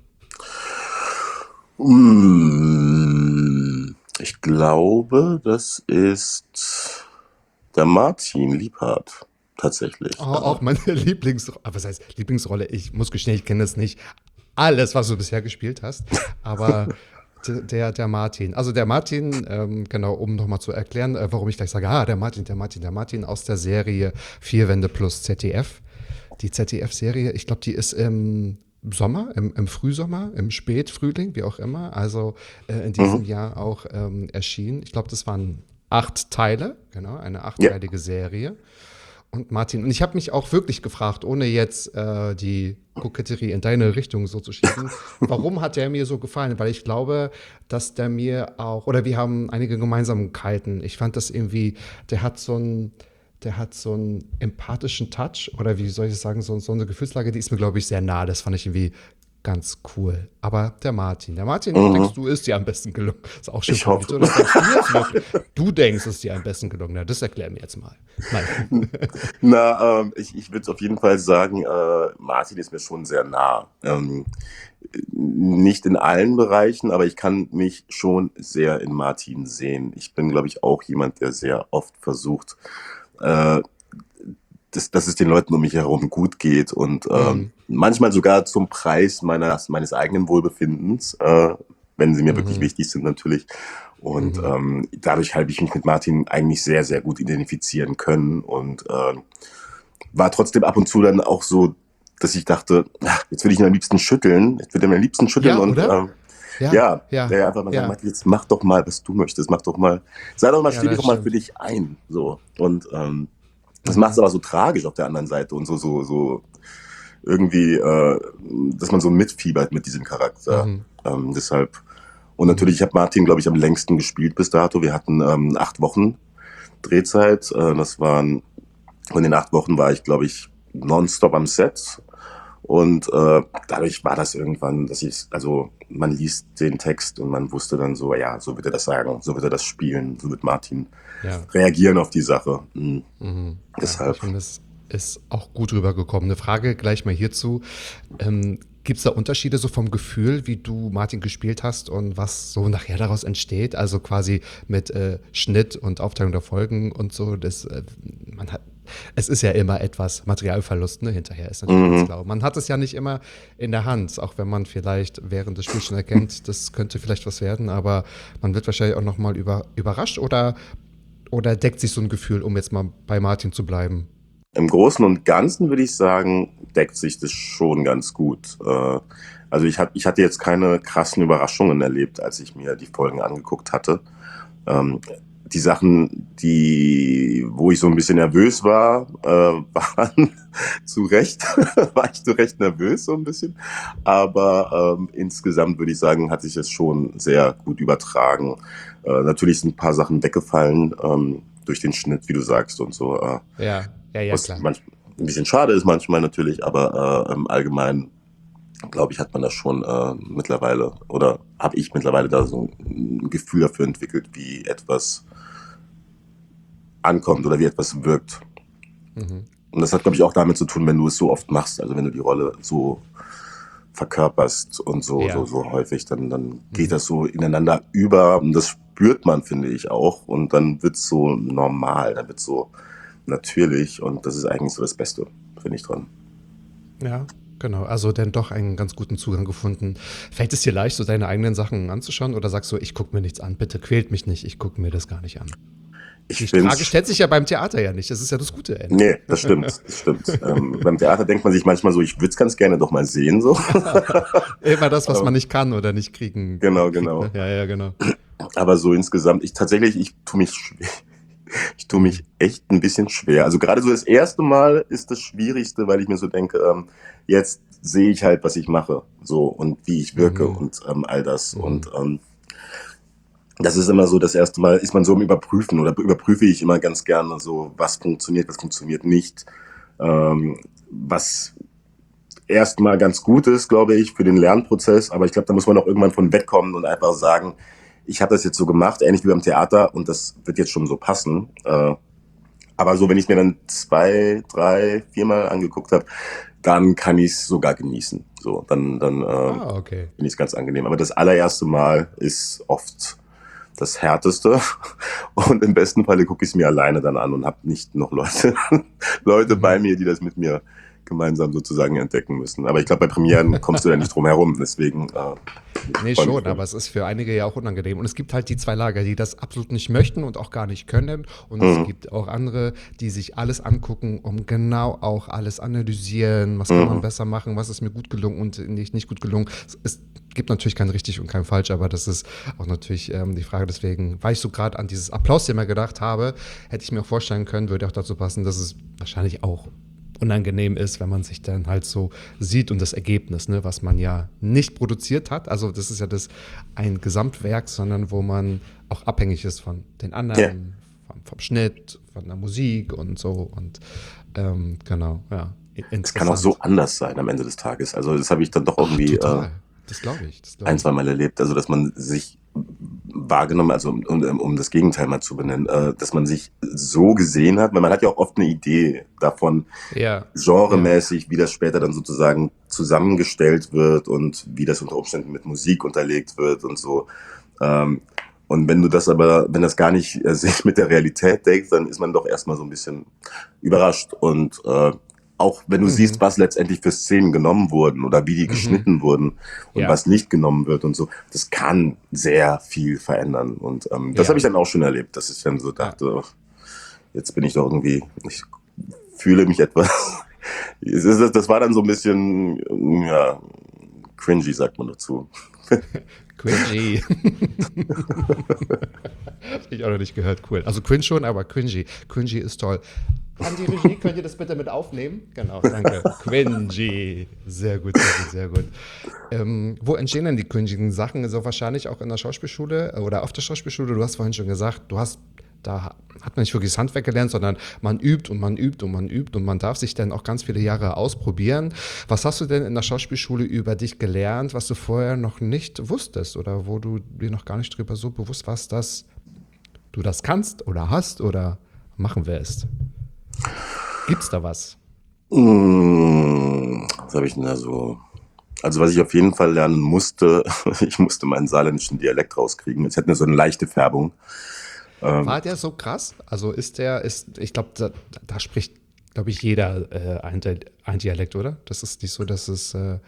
Mm, Ich glaube, das ist der Martin Liebhardt, tatsächlich. Oh, auch meine Lieblingsrolle, was heißt Lieblingsrolle? Ich muss gestehen, ich kenne das nicht alles, was du bisher gespielt hast, aber d- der, der Martin, also der Martin, ähm, genau, um nochmal zu erklären, äh, warum ich gleich sage, ah, der Martin, der Martin, der Martin aus der Serie Vier Wände plus Z D F. Die Z D F-Serie, ich glaube, die ist im Sommer, im, im Frühsommer, im Spätfrühling, wie auch immer, also äh, in diesem Jahr auch ähm, erschienen. Ich glaube, das waren acht Teile, genau, eine achtteilige Serie. Und Martin, und ich habe mich auch wirklich gefragt, ohne jetzt äh, die Koketterie in deine Richtung so zu schieben, warum hat der mir so gefallen? Weil ich glaube, dass der mir auch, oder wir haben einige Gemeinsamkeiten. Ich fand das irgendwie, der hat so ein, der hat so einen empathischen Touch, oder wie soll ich das sagen, so, so eine Gefühlslage, die ist mir, glaube ich, sehr nah. Das fand ich irgendwie ganz cool. Aber der Martin, der Martin, Mhm. denkst du, ist dir am besten gelungen? Ist auch schon Ich hoffe. Oder denkst du, jetzt wirklich? Du denkst, es ist dir am besten gelungen. Na, das erklär mir jetzt mal. Nein. Na, ähm, ich, ich würde auf jeden Fall sagen, äh, Martin ist mir schon sehr nah. Ähm, nicht in allen Bereichen, aber ich kann mich schon sehr in Martin sehen. Ich bin, glaube ich, auch jemand, der sehr oft versucht, äh, dass, dass es den Leuten um mich herum gut geht und ähm, Mhm. manchmal sogar zum Preis meiner, meines eigenen Wohlbefindens. Äh, wenn sie mir mhm. wirklich wichtig sind natürlich. Und mhm. ähm, dadurch habe ich mich mit Martin eigentlich sehr, sehr gut identifizieren können und äh, war trotzdem ab und zu dann auch so, dass ich dachte, ach, jetzt würde ich ihn am liebsten schütteln, jetzt würde ich ihn am liebsten schütteln ja, und oder? Ähm, Ja, ja, ja, der einfach mal ja. sagt, Martin, jetzt mach doch mal, was du möchtest, mach doch mal, sei doch mal, Ja, steh dich das doch mal stimmt. für dich ein, so. Und ähm, das Mhm. macht es aber so tragisch auf der anderen Seite und so, so, so irgendwie, äh, dass man so mitfiebert mit diesem Charakter. Mhm. Ähm, deshalb. Und natürlich, ich habe Martin, glaube ich, am längsten gespielt bis dato. Wir hatten ähm, acht Wochen Drehzeit. Äh, das waren, von den acht Wochen war ich, glaube ich, nonstop am Set. Und äh, dadurch war das irgendwann, dass ich, also man liest den Text und man wusste dann so, ja, so wird er das sagen, so wird er das spielen, so wird Martin Ja. reagieren auf die Sache. Mhm. Mhm. Deshalb. Ja, ich finde, es ist auch gut rübergekommen. Eine Frage gleich mal hierzu. Ähm, Gibt es da Unterschiede so vom Gefühl, wie du Martin gespielt hast und was so nachher daraus entsteht? Also quasi mit äh, Schnitt und Aufteilung der Folgen und so. Das, äh, man hat, es ist ja immer etwas Materialverlust, ne? Hinterher ist natürlich Mhm. ganz klar. Man hat es ja nicht immer in der Hand, auch wenn man vielleicht während des Spiels schon erkennt, das könnte vielleicht was werden, aber man wird wahrscheinlich auch nochmal über, überrascht oder, oder deckt sich so ein Gefühl, um jetzt mal bei Martin zu bleiben? Im Großen und Ganzen würde ich sagen, deckt sich das schon ganz gut. Äh, also ich, hab, ich hatte jetzt keine krassen Überraschungen erlebt, als ich mir die Folgen angeguckt hatte. Ähm, die Sachen, die, wo ich so ein bisschen nervös war, äh, waren zu Recht, war ich zu Recht nervös so ein bisschen. Aber ähm, insgesamt würde ich sagen, hat sich es schon sehr gut übertragen. Äh, natürlich sind ein paar Sachen weggefallen ähm, durch den Schnitt, wie du sagst und so. Äh, Ja, ja, ja, was klar. manch, ein bisschen schade ist manchmal natürlich, aber äh, im Allgemeinen, glaube ich, hat man das schon äh, mittlerweile, oder habe ich mittlerweile da so ein Gefühl dafür entwickelt, wie etwas ankommt oder wie etwas wirkt. Mhm. Und das hat, glaube ich, auch damit zu tun, wenn du es so oft machst, also wenn du die Rolle so verkörperst und so, Ja. so, so häufig, dann, dann geht Mhm. das so ineinander über und das spürt man, finde ich, auch. Und dann wird es so normal, dann wird es so natürlich und das ist eigentlich so das Beste, finde ich dran. Ja, genau. Also dann doch einen ganz guten Zugang gefunden. Fällt es dir leicht, so deine eigenen Sachen anzuschauen oder sagst du, ich gucke mir nichts an, bitte quält mich nicht, ich gucke mir das gar nicht an? Ich Die find's Frage stellt sich ja beim Theater ja nicht, das ist ja das Gute. Ende. Nee, das stimmt, das stimmt. ähm, beim Theater denkt man sich manchmal so, ich würde es ganz gerne doch mal sehen, so. Immer das, was Aber- man nicht kann oder nicht kriegen. Genau, kriegt, genau. Ne? Ja, ja, genau. Aber so insgesamt, ich tatsächlich, ich tue mich schwer. Ich tue mich echt ein bisschen schwer. Also gerade so das erste Mal ist das Schwierigste, weil ich mir so denke, ähm, jetzt sehe ich halt, was ich mache, so und wie ich wirke Mhm. und ähm, all das. Mhm. Und ähm, das ist immer so, das erste Mal ist man so im Überprüfen oder überprüfe ich immer ganz gerne so, was funktioniert, was funktioniert nicht. Ähm, was erstmal ganz gut ist, glaube ich, für den Lernprozess, aber ich glaube, da muss man auch irgendwann von wegkommen und einfach sagen, ich habe das jetzt so gemacht, ähnlich wie beim Theater und das wird jetzt schon so passen. Äh, aber so, wenn ich mir dann zwei, drei, viermal angeguckt habe, dann kann ich es sogar genießen. So, dann, dann äh, Ah, okay. finde ich es ganz angenehm. Aber das allererste Mal ist oft das Härteste. Und im besten Falle gucke ich es mir alleine dann an und habe nicht noch Leute, Leute Mhm. bei mir, die das mit mir gemeinsam sozusagen entdecken müssen. Aber ich glaube, bei Premieren kommst du da nicht drum herum. Deswegen. Äh, Nee, freu mich schon, voll. aber es ist für einige ja auch unangenehm. Und es gibt halt die zwei Lager, die das absolut nicht möchten und auch gar nicht können. Und Mhm. es gibt auch andere, die sich alles angucken, um genau auch alles analysieren. Was kann Mhm. man besser machen? Was ist mir gut gelungen und nicht, nicht gut gelungen? Es gibt natürlich kein richtig und kein falsch, aber das ist auch natürlich ähm, die Frage. Deswegen, weil ich so gerade an dieses Applausthema gedacht habe, hätte ich mir auch vorstellen können, würde auch dazu passen, dass es wahrscheinlich auch unangenehm ist, wenn man sich dann halt so sieht und das Ergebnis, ne, was man ja nicht produziert hat. Also das ist ja das ein Gesamtwerk, sondern wo man auch abhängig ist von den anderen, Ja. vom, vom Schnitt, von der Musik und so. Und ähm, genau, ja. Es kann auch so anders sein am Ende des Tages. Also das habe ich dann doch irgendwie äh, Total. Das glaube ich. Das glaub ein, ich. zwei Mal erlebt. Also dass man sich wahrgenommen, also um, um, um das Gegenteil mal zu benennen, äh, dass man sich so gesehen hat, weil man hat ja auch oft eine Idee davon, Ja. genremäßig, wie das später dann sozusagen zusammengestellt wird und wie das unter Umständen mit Musik unterlegt wird und so. Ähm, und wenn du das aber, wenn das gar nicht äh, sich mit der Realität deckt, dann ist man doch erstmal so ein bisschen überrascht. Und äh, auch wenn du Mhm. siehst, was letztendlich für Szenen genommen wurden oder wie die geschnitten wurden und Ja. was nicht genommen wird und so, das kann sehr viel verändern. Und ähm, das Ja. habe ich dann auch schon erlebt, dass ich dann so dachte, ach, jetzt bin ich doch irgendwie, ich fühle mich etwas. Es ist- Das war dann so ein bisschen, ja, cringy, sagt man dazu. Cringy. Hab ich auch noch nicht gehört, cool. Also cringe schon, aber cringy. Cringy ist toll. An die Regie, könnt ihr das bitte mit aufnehmen? Genau, danke. Cringy. Sehr gut, sehr gut, sehr gut. Ähm, wo entstehen denn die cringigen Sachen? Also wahrscheinlich auch in der Schauspielschule oder auf der Schauspielschule. Du hast vorhin schon gesagt, du hast, da hat man nicht wirklich das Handwerk gelernt, sondern man übt und man übt und man übt und man darf sich dann auch ganz viele Jahre ausprobieren. Was hast du denn in der Schauspielschule über dich gelernt, was du vorher noch nicht wusstest oder wo du dir noch gar nicht drüber so bewusst warst, dass du das kannst oder hast oder machen wirst? Gibt's da was? Mm, Was habe ich denn da so? Also was ich auf jeden Fall lernen musste, ich musste meinen saarländischen Dialekt rauskriegen. Es hätte so eine leichte Färbung. War der so krass? Also ist der, ist, ich glaube, da, da spricht, glaube ich, jeder äh, ein, Di- ein Dialekt, oder? Das ist nicht so, dass es. Äh,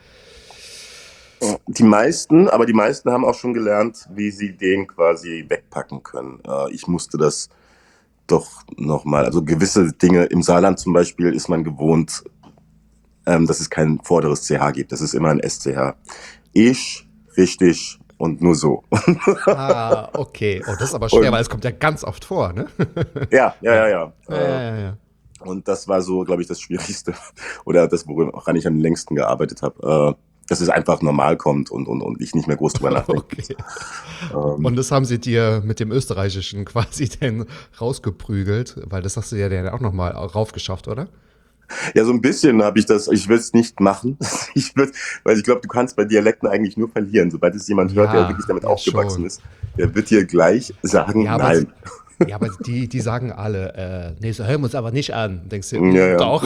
Die meisten, aber die meisten haben auch schon gelernt, wie sie den quasi wegpacken können. Äh, ich musste das doch nochmal, also gewisse Dinge im Saarland zum Beispiel ist man gewohnt, ähm, dass es kein vorderes C H gibt. Das ist immer ein S C H. Ich, richtig und nur so. ah, okay. Oh, das ist aber schwer, Und- weil es kommt ja ganz oft vor, ne? Ja, ja, ja, ja. ja, Äh, ja, ja. Und das war so, glaube ich, das Schwierigste oder das, woran ich am längsten gearbeitet habe, äh, dass es einfach normal kommt und, und, und ich nicht mehr groß drüber nachdenke. Okay. Ähm, Und das haben sie dir mit dem Österreichischen quasi dann rausgeprügelt, weil das hast du ja dann auch nochmal raufgeschafft, oder? Ja, so ein bisschen habe ich das, ich will es nicht machen. Ich würd, weil ich glaube, du kannst bei Dialekten eigentlich nur verlieren. Sobald es jemand hört, Ja, der wirklich damit ja, aufgewachsen schon. ist, der wird dir gleich sagen, Ja, aber, nein. ja, aber die, die sagen alle, äh, nee, so hören wir uns aber nicht an. Denkst du, Ja, ja. doch.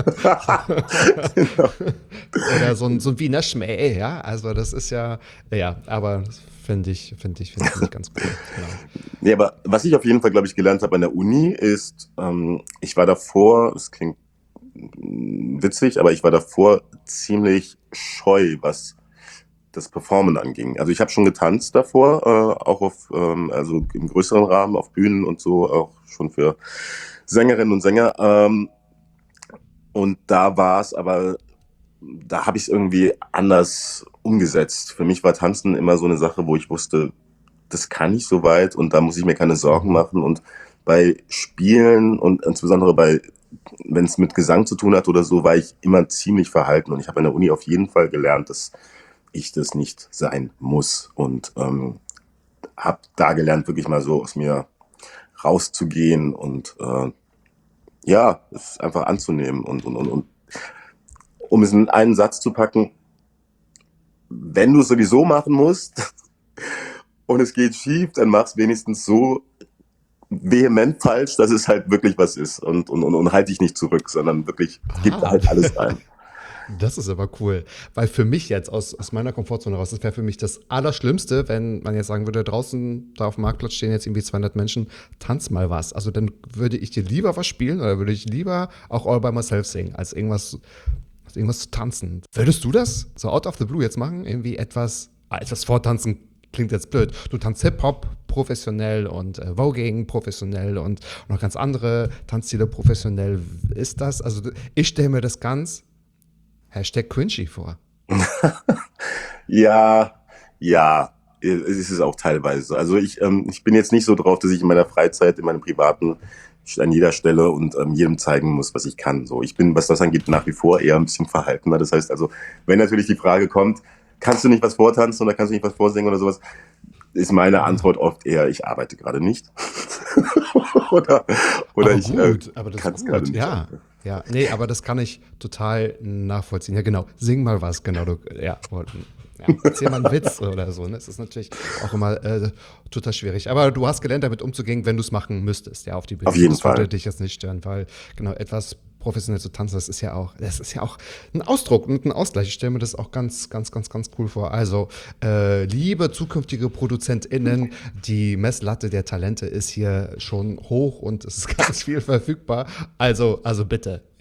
Genau. Oder so ein, so ein Wiener Schmäh, ja. Also das ist ja, ja, aber das finde ich, finde ich, finde ich ganz cool. Genau. Nee, aber was ich auf jeden Fall, glaube ich, gelernt habe an der Uni ist, ähm, ich war davor, das klingt mm, witzig, aber ich war davor ziemlich scheu, was das Performen anging. Also ich habe schon getanzt davor, äh, auch auf, ähm, also im größeren Rahmen, auf Bühnen und so, auch schon für Sängerinnen und Sänger. Ähm, und da war es aber, da habe ich es irgendwie anders umgesetzt. Für mich war Tanzen immer so eine Sache, wo ich wusste, das kann ich soweit und da muss ich mir keine Sorgen machen. Und bei Spielen und insbesondere bei, wenn es mit Gesang zu tun hat oder so, war ich immer ziemlich verhalten. Und ich habe an der Uni auf jeden Fall gelernt, dass ich das nicht sein muss. Und ähm, habe da gelernt, wirklich mal so aus mir rauszugehen und äh, ja, es einfach anzunehmen. Und, und, und, und um es in einen Satz zu packen, wenn du es sowieso machen musst und es geht schief, dann mach's wenigstens so vehement falsch, dass es halt wirklich was ist. Und, und, und, und halt dich nicht zurück, sondern wirklich gib Ah. halt alles rein. Das ist aber cool, weil für mich jetzt aus, aus meiner Komfortzone raus, das wäre für mich das Allerschlimmste, wenn man jetzt sagen würde, draußen da auf dem Marktplatz stehen jetzt irgendwie zweihundert Menschen, tanz mal was. Also dann würde ich dir lieber was spielen oder würde ich lieber auch All by Myself singen, als irgendwas, als irgendwas zu tanzen. Würdest du das so out of the blue jetzt machen? Irgendwie etwas, ah, etwas vortanzen klingt jetzt blöd. Du tanzt Hip-Hop professionell und äh, Voging professionell und noch ganz andere Tanzstile professionell. Ist das, also ich stelle mir das ganz Hashtag cringy vor. Ja, ja, es ist es auch teilweise. Also ich, ähm, ich bin jetzt nicht so drauf, dass ich in meiner Freizeit, in meinem Privaten an jeder Stelle und ähm, jedem zeigen muss, was ich kann. So, ich bin, was das angeht, nach wie vor eher ein bisschen verhaltener. Das heißt also, wenn natürlich die Frage kommt, kannst du nicht was vortanzen oder kannst du nicht was vorsingen oder sowas, ist meine Antwort oft eher, ich arbeite gerade nicht. oder oder aber ich gut, äh, aber das kann's ist gerade gut, nicht. ja. Ja, nee, aber das kann ich total nachvollziehen. Ja, genau. Sing mal was, genau. Du, ja, ja, erzähl mal einen Witz oder so. Ne? Das ist natürlich auch immer äh, total schwierig. Aber du hast gelernt, damit umzugehen, wenn du es machen müsstest, ja, auf die Bühne. Auf jeden das würde Fall. dich jetzt nicht stören, weil genau etwas professionell zu tanzen, das ist ja auch, das ist ja auch ein Ausdruck und ein Ausgleich. Ich stelle mir das auch ganz, ganz, ganz, ganz cool vor. Also, äh, liebe zukünftige ProduzentInnen, die Messlatte der Talente ist hier schon hoch und es ist ganz viel verfügbar. Also, also bitte,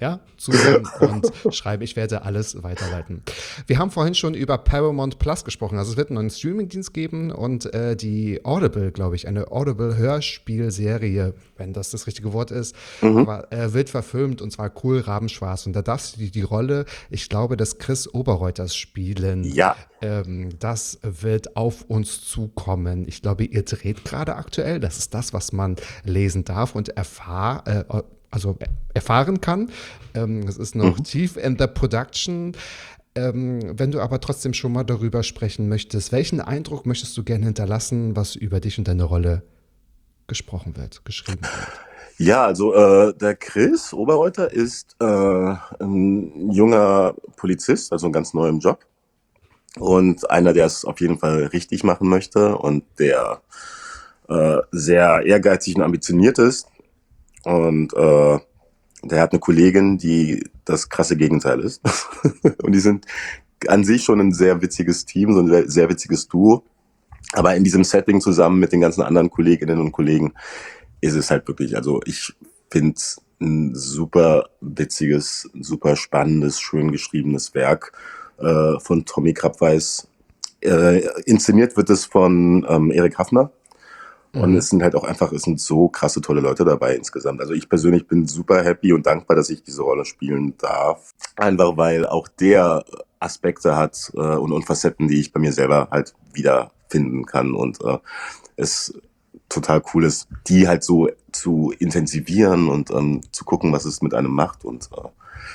ja, zuhören und schreiben. Ich werde alles weiterleiten. Wir haben vorhin schon über Paramount Plus gesprochen. Also es wird einen neuen Streamingdienst geben und äh, die Audible, glaube ich, eine Audible-Hörspielserie, wenn das das richtige Wort ist, mhm. aber, äh, wird verfilmt und zwar Kohl Rabenschwarz. Und da darfst du die, die Rolle, ich glaube, des Chris Oberreuters spielen. Ja. Ähm, das wird auf uns zukommen. Ich glaube, ihr dreht gerade aktuell. Das ist das, was man lesen darf und erfahr, äh, also erfahren kann. Ähm, das ist noch mhm. tief in der Production. Ähm, wenn du aber trotzdem schon mal darüber sprechen möchtest, welchen Eindruck möchtest du gerne hinterlassen, was über dich und deine Rolle gesprochen wird, geschrieben wird? Ja, also äh, der Chris Oberreuter ist äh, ein junger Polizist, also ein ganz neuer Job. Und einer, der es auf jeden Fall richtig machen möchte und der äh, sehr ehrgeizig und ambitioniert ist. Und äh, der hat eine Kollegin, die das krasse Gegenteil ist. Und die sind an sich schon ein sehr witziges Team, so ein sehr, sehr witziges Duo. Aber in diesem Setting zusammen mit den ganzen anderen Kolleginnen und Kollegen ist es halt wirklich, also ich finde es ein super witziges, super spannendes, schön geschriebenes Werk äh, von Tommy Krabweis. Äh, inszeniert wird es von ähm, Erik Haffner. Und mhm. es sind halt auch einfach, es sind so krasse, tolle Leute dabei insgesamt. Also ich persönlich bin super happy und dankbar, dass ich diese Rolle spielen darf. Einfach weil auch der Aspekte hat äh, und, und Facetten, die ich bei mir selber halt wiederfinden kann. Und äh, es total cool ist, die halt so zu intensivieren und ähm, zu gucken, was es mit einem macht. Und äh,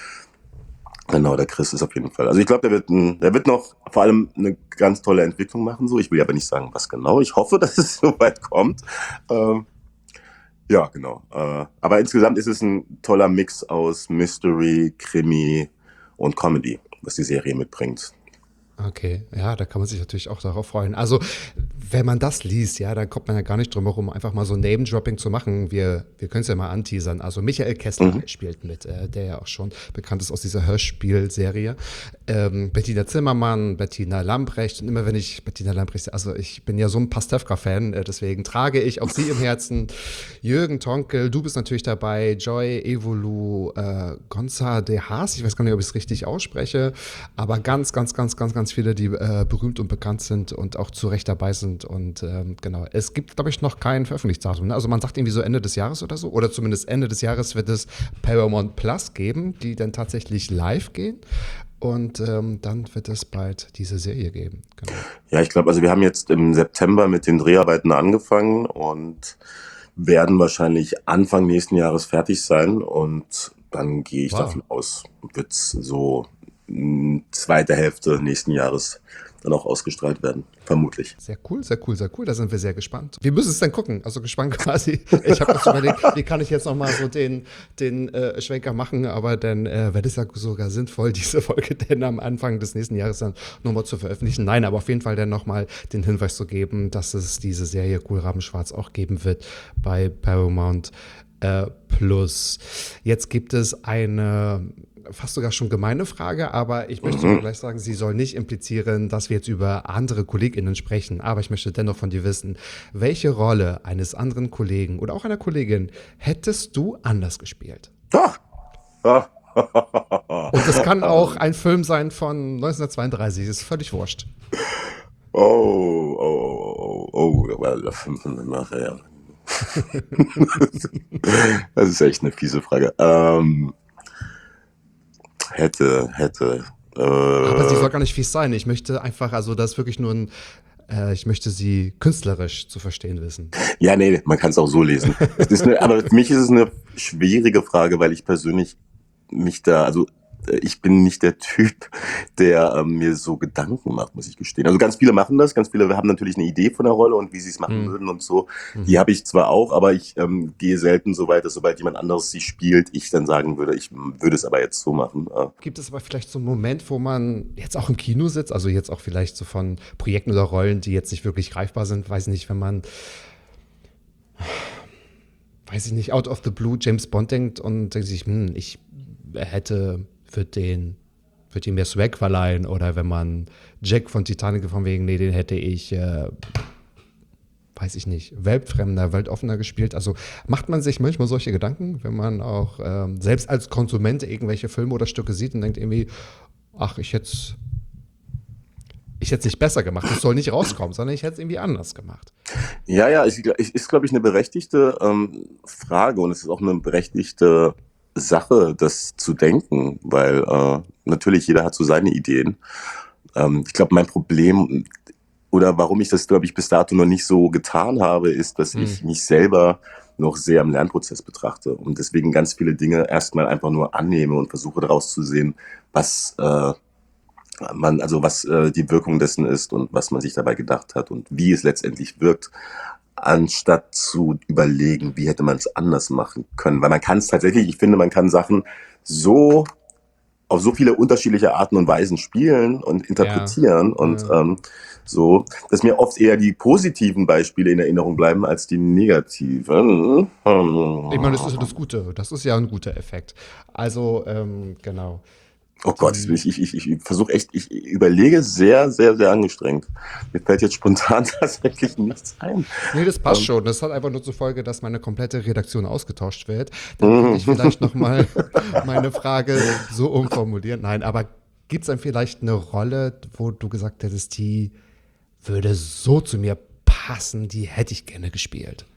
genau, der Chris ist auf jeden Fall. Also ich glaube, der wird ein, der wird noch vor allem eine ganz tolle Entwicklung machen. So, ich will aber nicht sagen, was genau. Ich hoffe, dass es so weit kommt. Ähm, ja, genau. Äh, aber insgesamt ist es ein toller Mix aus Mystery, Krimi und Comedy, was die Serie mitbringt. Okay, ja, da kann man sich natürlich auch darauf freuen. Also, wenn man das liest, ja, dann kommt man ja gar nicht drum herum, einfach mal so Name-Dropping zu machen. Wir, wir können es ja mal anteasern. Also, Michael Kessler mhm. spielt mit, äh, der ja auch schon bekannt ist aus dieser Hörspielserie. Ähm, Bettina Zimmermann, Bettina Lambrecht. Und immer wenn ich Bettina Lambrecht, also ich bin ja so ein Pastewka-Fan, äh, deswegen trage ich auch sie im Herzen. Jürgen Tonkel, du bist natürlich dabei. Joy, Evolu, äh, Gonza de Haas. Ich weiß gar nicht, ob ich es richtig ausspreche, aber ganz, ganz, ganz, ganz, ganz viele, die äh, berühmt und bekannt sind und auch zu Recht dabei sind. Und ähm, genau, es gibt, glaube ich, noch kein Veröffentlichungsdatum. Ne? Also man sagt irgendwie so Ende des Jahres oder so. Oder zumindest Ende des Jahres wird es Paramount Plus geben, die dann tatsächlich live gehen. Und ähm, dann wird es bald diese Serie geben. Genau. Ja, ich glaube, also wir haben jetzt im September mit den Dreharbeiten angefangen und werden wahrscheinlich Anfang nächsten Jahres fertig sein. Und dann gehe ich wow. davon aus, wird es so zweite Hälfte nächsten Jahres dann auch ausgestrahlt werden, vermutlich. Sehr cool, sehr cool, sehr cool. Da sind wir sehr gespannt. Wir müssen es dann gucken, also gespannt quasi. Ich habe das überlegt, wie kann ich jetzt nochmal so den, den äh, Schwenker machen, aber dann äh, wäre das ja sogar sinnvoll, diese Folge denn am Anfang des nächsten Jahres dann nochmal zu veröffentlichen. Nein, aber auf jeden Fall dann nochmal den Hinweis zu geben, dass es diese Serie Kohl Rabenschwarz auch geben wird bei Paramount äh, Plus. Jetzt gibt es eine fast sogar schon gemeine Frage, aber ich möchte mhm. gleich sagen, sie soll nicht implizieren, dass wir jetzt über andere KollegInnen sprechen, aber ich möchte dennoch von dir wissen, welche Rolle eines anderen Kollegen oder auch einer Kollegin hättest du anders gespielt? Doch. Ah. Und das kann auch ein Film sein von neunzehnhundertzweiunddreißig, ist völlig wurscht. Oh, oh, oh, oh, oh, well, nachher. Das ist echt eine fiese Frage. Ähm, Hätte, hätte. Äh, Aber sie soll gar nicht fies sein. Ich möchte einfach, also das ist wirklich nur ein, äh, ich möchte sie künstlerisch zu verstehen wissen. Ja, nee, man kann es auch so lesen. Es ist eine, aber für mich ist es eine schwierige Frage, weil ich persönlich mich da, also ich bin nicht der Typ, der ähm, mir so Gedanken macht, muss ich gestehen. Also ganz viele machen das, ganz viele haben natürlich eine Idee von der Rolle und wie sie es machen mhm. würden und so. Mhm. Die habe ich zwar auch, aber ich ähm, gehe selten so weit, dass sobald jemand anderes sie spielt, ich dann sagen würde, ich würde es aber jetzt so machen. Ja. Gibt es aber vielleicht so einen Moment, wo man jetzt auch im Kino sitzt, also jetzt auch vielleicht so von Projekten oder Rollen, die jetzt nicht wirklich greifbar sind, weiß nicht, wenn man weiß ich nicht, out of the blue James Bond denkt und denkt sich, hm, ich hätte für den, für den mehr Swag verleihen oder wenn man Jack von Titanic von wegen, nee, den hätte ich, äh, weiß ich nicht, weltfremder, weltoffener gespielt? Also macht man sich manchmal solche Gedanken, wenn man auch ähm, selbst als Konsument irgendwelche Filme oder Stücke sieht und denkt irgendwie, ach, ich hätte es ich hätte es nicht besser gemacht, das soll nicht rauskommen, sondern ich hätte es irgendwie anders gemacht. Ja, ja, ich, ich, ist, glaube ich, eine berechtigte ähm, Frage und es ist auch eine berechtigte Sache, das zu denken, weil äh, natürlich jeder hat so seine Ideen. Ähm, ich glaube, mein Problem oder warum ich das, glaube ich, bis dato noch nicht so getan habe, ist, dass hm. ich mich selber noch sehr im Lernprozess betrachte und deswegen ganz viele Dinge erstmal einfach nur annehme und versuche daraus zu sehen, was äh, man, also was äh, die Wirkung dessen ist und was man sich dabei gedacht hat und wie es letztendlich wirkt, anstatt zu überlegen, wie hätte man es anders machen können. Weil man kann es tatsächlich, ich finde, man kann Sachen so auf so viele unterschiedliche Arten und Weisen spielen und interpretieren ja. und ja. Ähm, so, dass mir oft eher die positiven Beispiele in Erinnerung bleiben als die negativen. Ich meine, das ist ja das Gute, das ist ja ein guter Effekt. Also, ähm, genau. Oh Gott, ich, ich, ich, ich versuche echt, ich überlege sehr, sehr, sehr angestrengt. Mir fällt jetzt spontan tatsächlich nichts ein. Nee, das passt um, schon. Das hat einfach nur zur Folge, dass meine komplette Redaktion ausgetauscht wird. Dann würde ich vielleicht nochmal meine Frage so umformulieren. Nein, aber gibt es dann vielleicht eine Rolle, wo du gesagt hättest, die würde so zu mir passen, die hätte ich gerne gespielt?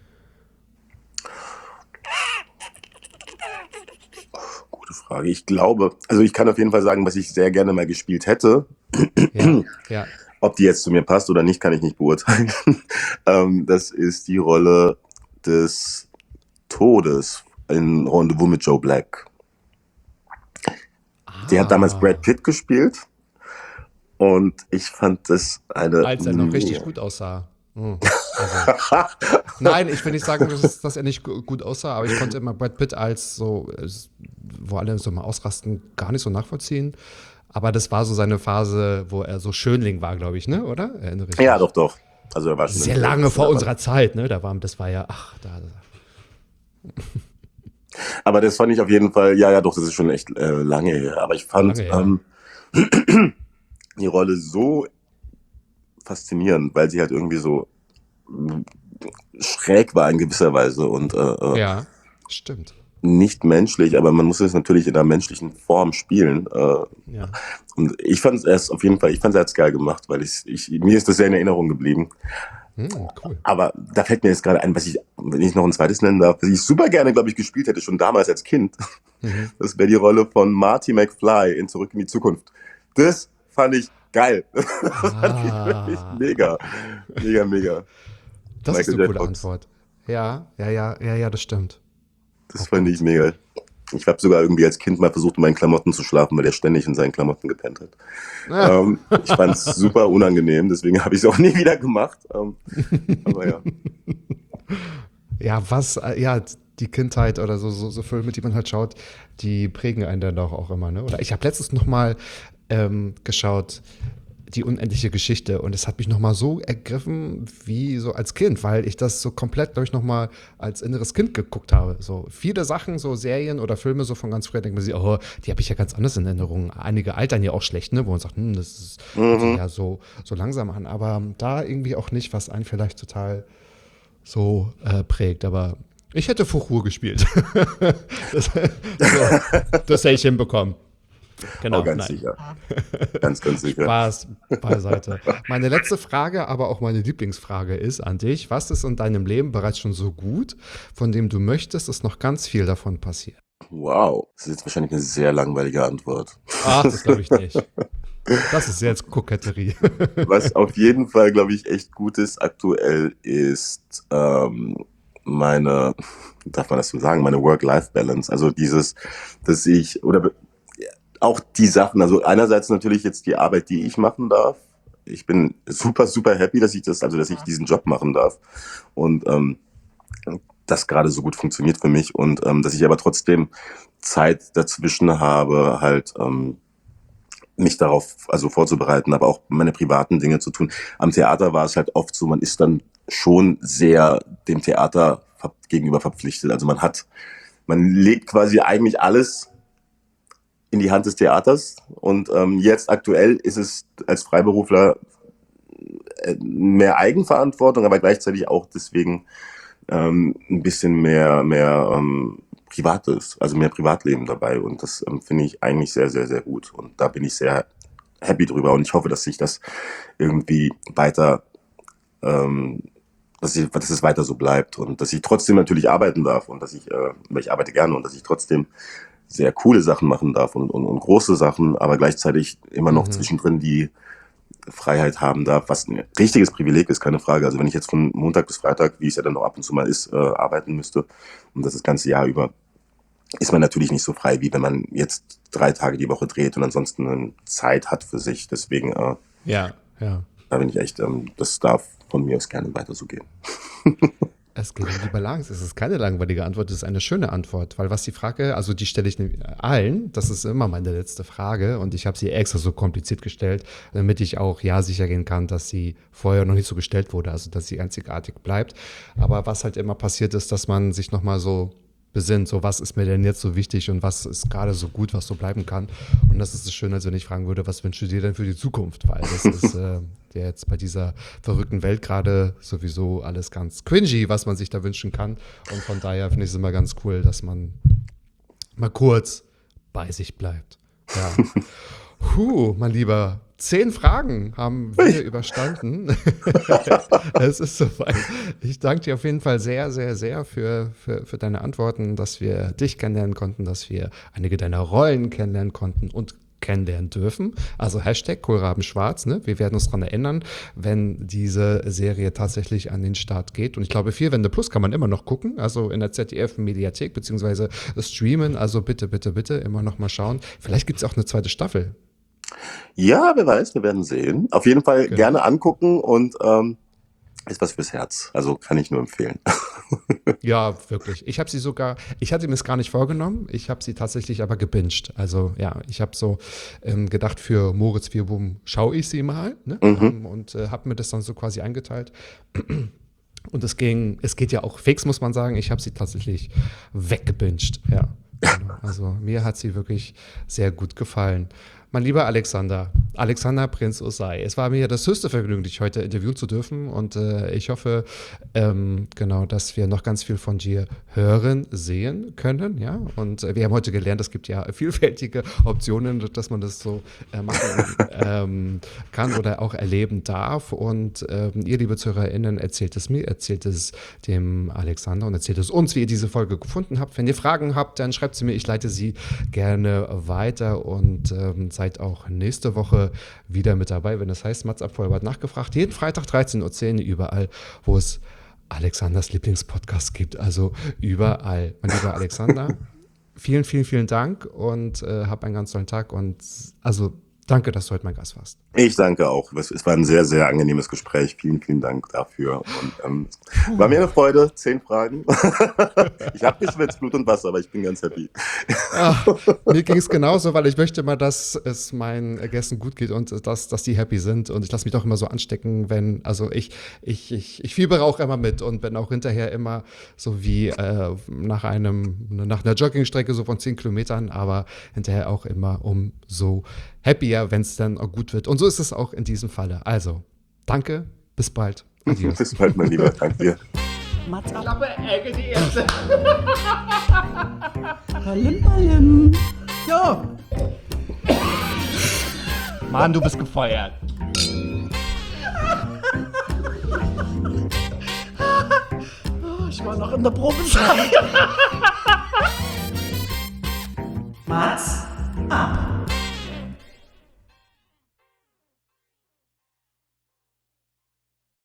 Frage. Ich glaube, also ich kann auf jeden Fall sagen, was ich sehr gerne mal gespielt hätte. Ja, ja. Ob die jetzt zu mir passt oder nicht, kann ich nicht beurteilen. ähm, das ist die Rolle des Todes in Rendezvous mit Joe Black. Ah. Der hat damals Brad Pitt gespielt und ich fand das eine... Als er noch richtig gut aussah. Hm. Also, nein, ich will nicht sagen, dass, dass er nicht gut aussah, aber ich konnte immer Brad Pitt als so, wo alle so mal ausrasten, gar nicht so nachvollziehen. Aber das war so seine Phase, wo er so Schönling war, glaube ich, ne? Oder? Erinnere ich ja, mich. doch, doch. Also er war schon sehr lange vor unserer Zeit, ne? Da war, das war ja, ach, da. Aber das fand ich auf jeden Fall, ja, ja, doch, das ist schon echt äh, lange her. Aber ich fand lange, ja. ähm, die Rolle so faszinierend, weil sie halt irgendwie so schräg war in gewisser Weise und äh, ja, stimmt. Nicht menschlich, aber man muss es natürlich in einer menschlichen Form spielen. Äh, ja. Und ich fand es auf jeden Fall, ich fand es geil gemacht, weil ich, ich mir ist das sehr in Erinnerung geblieben. Hm, cool. Aber da fällt mir jetzt gerade ein, was ich, wenn ich noch ein zweites nennen darf, was ich super gerne, glaube ich, gespielt hätte, schon damals als Kind. Mhm. Das wäre die Rolle von Marty McFly in Zurück in die Zukunft. Das fand ich geil. Das ah. fand ich wirklich mega. Mega, mega. Das Michael ist eine coole Antwort. Ja, ja, ja, ja, ja, das stimmt. Das fand ich mega. Ich habe sogar irgendwie als Kind mal versucht, in meinen Klamotten zu schlafen, weil der ständig in seinen Klamotten gepennt hat. Ah. Ähm, ich fand es super unangenehm, deswegen habe ich es auch nie wieder gemacht. Ähm, aber ja. Ja, was, ja, die Kindheit oder so, so, so Filme, die man halt schaut, die prägen einen dann doch auch immer, ne? Oder ich habe letztens noch mal ähm, geschaut, die unendliche Geschichte, und es hat mich nochmal so ergriffen wie so als Kind, weil ich das so komplett, glaube ich, nochmal als inneres Kind geguckt habe. So viele Sachen, so Serien oder Filme so von ganz früher, denkt man sich, oh, die habe ich ja ganz anders in Erinnerung. Einige altern ja auch schlecht, ne, wo man sagt, hm, das ist mhm. ja so, so langsam an, aber da irgendwie auch nicht, was einen vielleicht total so äh, prägt, aber ich hätte Fuchur gespielt. das, so, das hätte ich hinbekommen. Genau, oh, ganz nein. sicher. Ganz, ganz sicher. Spaß beiseite. Meine letzte Frage, aber auch meine Lieblingsfrage ist an dich. Was ist in deinem Leben bereits schon so gut, von dem du möchtest, dass noch ganz viel davon passiert? Wow, das ist jetzt wahrscheinlich eine sehr langweilige Antwort. Ach, das glaube ich nicht. Das ist jetzt Koketterie. Was auf jeden Fall, glaube ich, echt gut ist aktuell, ist ähm, meine, darf man das so sagen, meine Work-Life-Balance. Also dieses, dass ich, oder auch die Sachen, also einerseits natürlich jetzt die Arbeit, die ich machen darf. Ich bin super, super happy, dass ich das, also dass ich diesen Job machen darf und ähm, das gerade so gut funktioniert für mich und ähm, dass ich aber trotzdem Zeit dazwischen habe, halt ähm, mich darauf also vorzubereiten, aber auch meine privaten Dinge zu tun. Am Theater war es halt oft so, man ist dann schon sehr dem Theater gegenüber verpflichtet. Also man hat, man legt quasi eigentlich alles in die Hand des Theaters und ähm, jetzt aktuell ist es als Freiberufler äh, mehr Eigenverantwortung, aber gleichzeitig auch deswegen ähm, ein bisschen mehr, mehr ähm, Privates, also mehr Privatleben dabei. Und das ähm, finde ich eigentlich sehr, sehr, sehr gut. Und da bin ich sehr happy drüber. Und ich hoffe, dass sich das irgendwie weiter, ähm, dass, ich, dass es weiter so bleibt. Und dass ich trotzdem natürlich arbeiten darf. Und dass ich, äh, weil ich arbeite gerne und dass ich trotzdem sehr coole Sachen machen darf und, und, und große Sachen, aber gleichzeitig immer noch mhm. zwischendrin die Freiheit haben darf, was ein richtiges Privileg ist, keine Frage. Also wenn ich jetzt von Montag bis Freitag, wie es ja dann noch ab und zu mal ist, äh, arbeiten müsste und das das ganze Jahr über, ist man natürlich nicht so frei, wie wenn man jetzt drei Tage die Woche dreht und ansonsten eine Zeit hat für sich. Deswegen, äh, ja, ja. da bin ich echt, ähm, das darf von mir aus gerne weiter so gehen. Es geht um die Balance. Es ist keine langweilige Antwort, es ist eine schöne Antwort, weil was die Frage, also die stelle ich allen, das ist immer meine letzte Frage und ich habe sie extra so kompliziert gestellt, damit ich auch ja sicher gehen kann, dass sie vorher noch nicht so gestellt wurde, also dass sie einzigartig bleibt. Aber was halt immer passiert ist, dass man sich nochmal so besinnt, so was ist mir denn jetzt so wichtig und was ist gerade so gut, was so bleiben kann. Und das ist es schön, als wenn ich fragen würde, was wünschst du dir denn für die Zukunft? Weil das ist äh, ja jetzt bei dieser verrückten Welt gerade sowieso alles ganz cringy, was man sich da wünschen kann. Und von daher finde ich es immer ganz cool, dass man mal kurz bei sich bleibt. Ja. Puh, mein Lieber, zehn Fragen haben wir überstanden. Es ist soweit. Ich danke dir auf jeden Fall sehr, sehr, sehr für, für, für deine Antworten, dass wir dich kennenlernen konnten, dass wir einige deiner Rollen kennenlernen konnten und kennenlernen dürfen. Also Hashtag Kohlrabenschwarz, ne? Wir werden uns daran erinnern, wenn diese Serie tatsächlich an den Start geht. Und ich glaube, vier Wände Plus kann man immer noch gucken, also in der Z D F-Mediathek beziehungsweise streamen. Also bitte, bitte, bitte immer noch mal schauen. Vielleicht gibt es auch eine zweite Staffel. Ja, wer weiß, wir werden sehen. Auf jeden Fall genau. Gerne angucken und ähm, ist was fürs Herz. Also kann ich nur empfehlen. Ja, wirklich. Ich habe sie sogar, ich hatte mir es gar nicht vorgenommen, ich habe sie tatsächlich aber gebinged. Also ja, ich habe so ähm, gedacht, für Moritz Vierboom schaue ich sie mal, ne? mhm. ähm, und äh, habe mir das dann so quasi eingeteilt. Und es ging, es geht ja auch fix, muss man sagen. Ich habe sie tatsächlich weggebinged. Ja, genau. Also mir hat sie wirklich sehr gut gefallen. Mein lieber Alexander, Alexander Prinz Osei, es war mir das höchste Vergnügen, dich heute interviewen zu dürfen und äh, ich hoffe, ähm, genau, dass wir noch ganz viel von dir hören, sehen können, ja, und äh, wir haben heute gelernt, es gibt ja vielfältige Optionen, dass man das so äh, machen ähm, kann oder auch erleben darf und ähm, ihr, liebe ZuhörerInnen, erzählt es mir, erzählt es dem Alexander und erzählt es uns, wie ihr diese Folge gefunden habt. Wenn ihr Fragen habt, dann schreibt sie mir, ich leite sie gerne weiter und ähm, seid auch nächste Woche wieder mit dabei, wenn es heißt, Mats ab Vollbart nachgefragt. Jeden Freitag dreizehn Uhr zehn, überall, wo es Alexanders Lieblingspodcast gibt. Also überall. Mein lieber Alexander, vielen, vielen, vielen Dank und äh, hab einen ganz tollen Tag und also danke, dass du heute mein Gast warst. Ich danke auch. Es war ein sehr, sehr angenehmes Gespräch. Vielen, vielen Dank dafür. Und, ähm, war mir eine Freude. Zehn Fragen. Ich habe geschwitzt, Blut und Wasser, aber ich bin ganz happy. Ach, mir ging es genauso, weil ich möchte mal, dass es meinen Gästen gut geht und dass, dass die happy sind. Und ich lasse mich doch immer so anstecken, wenn, also ich, ich, ich, ich fiebere auch immer mit und bin auch hinterher immer so wie äh, nach einem, nach einer Joggingstrecke so von zehn Kilometern, aber hinterher auch immer umso happier, wenn es dann auch gut wird. Und so ist es auch in diesem Falle. Also, danke, bis bald. Adios. Bis bald, mein Lieber. Danke dir. Mats ab. Klappe, Ecke, die erste. Ballim, ballim. So. Mann, du bist gefeuert. Ich war noch in der Probezeit. Mats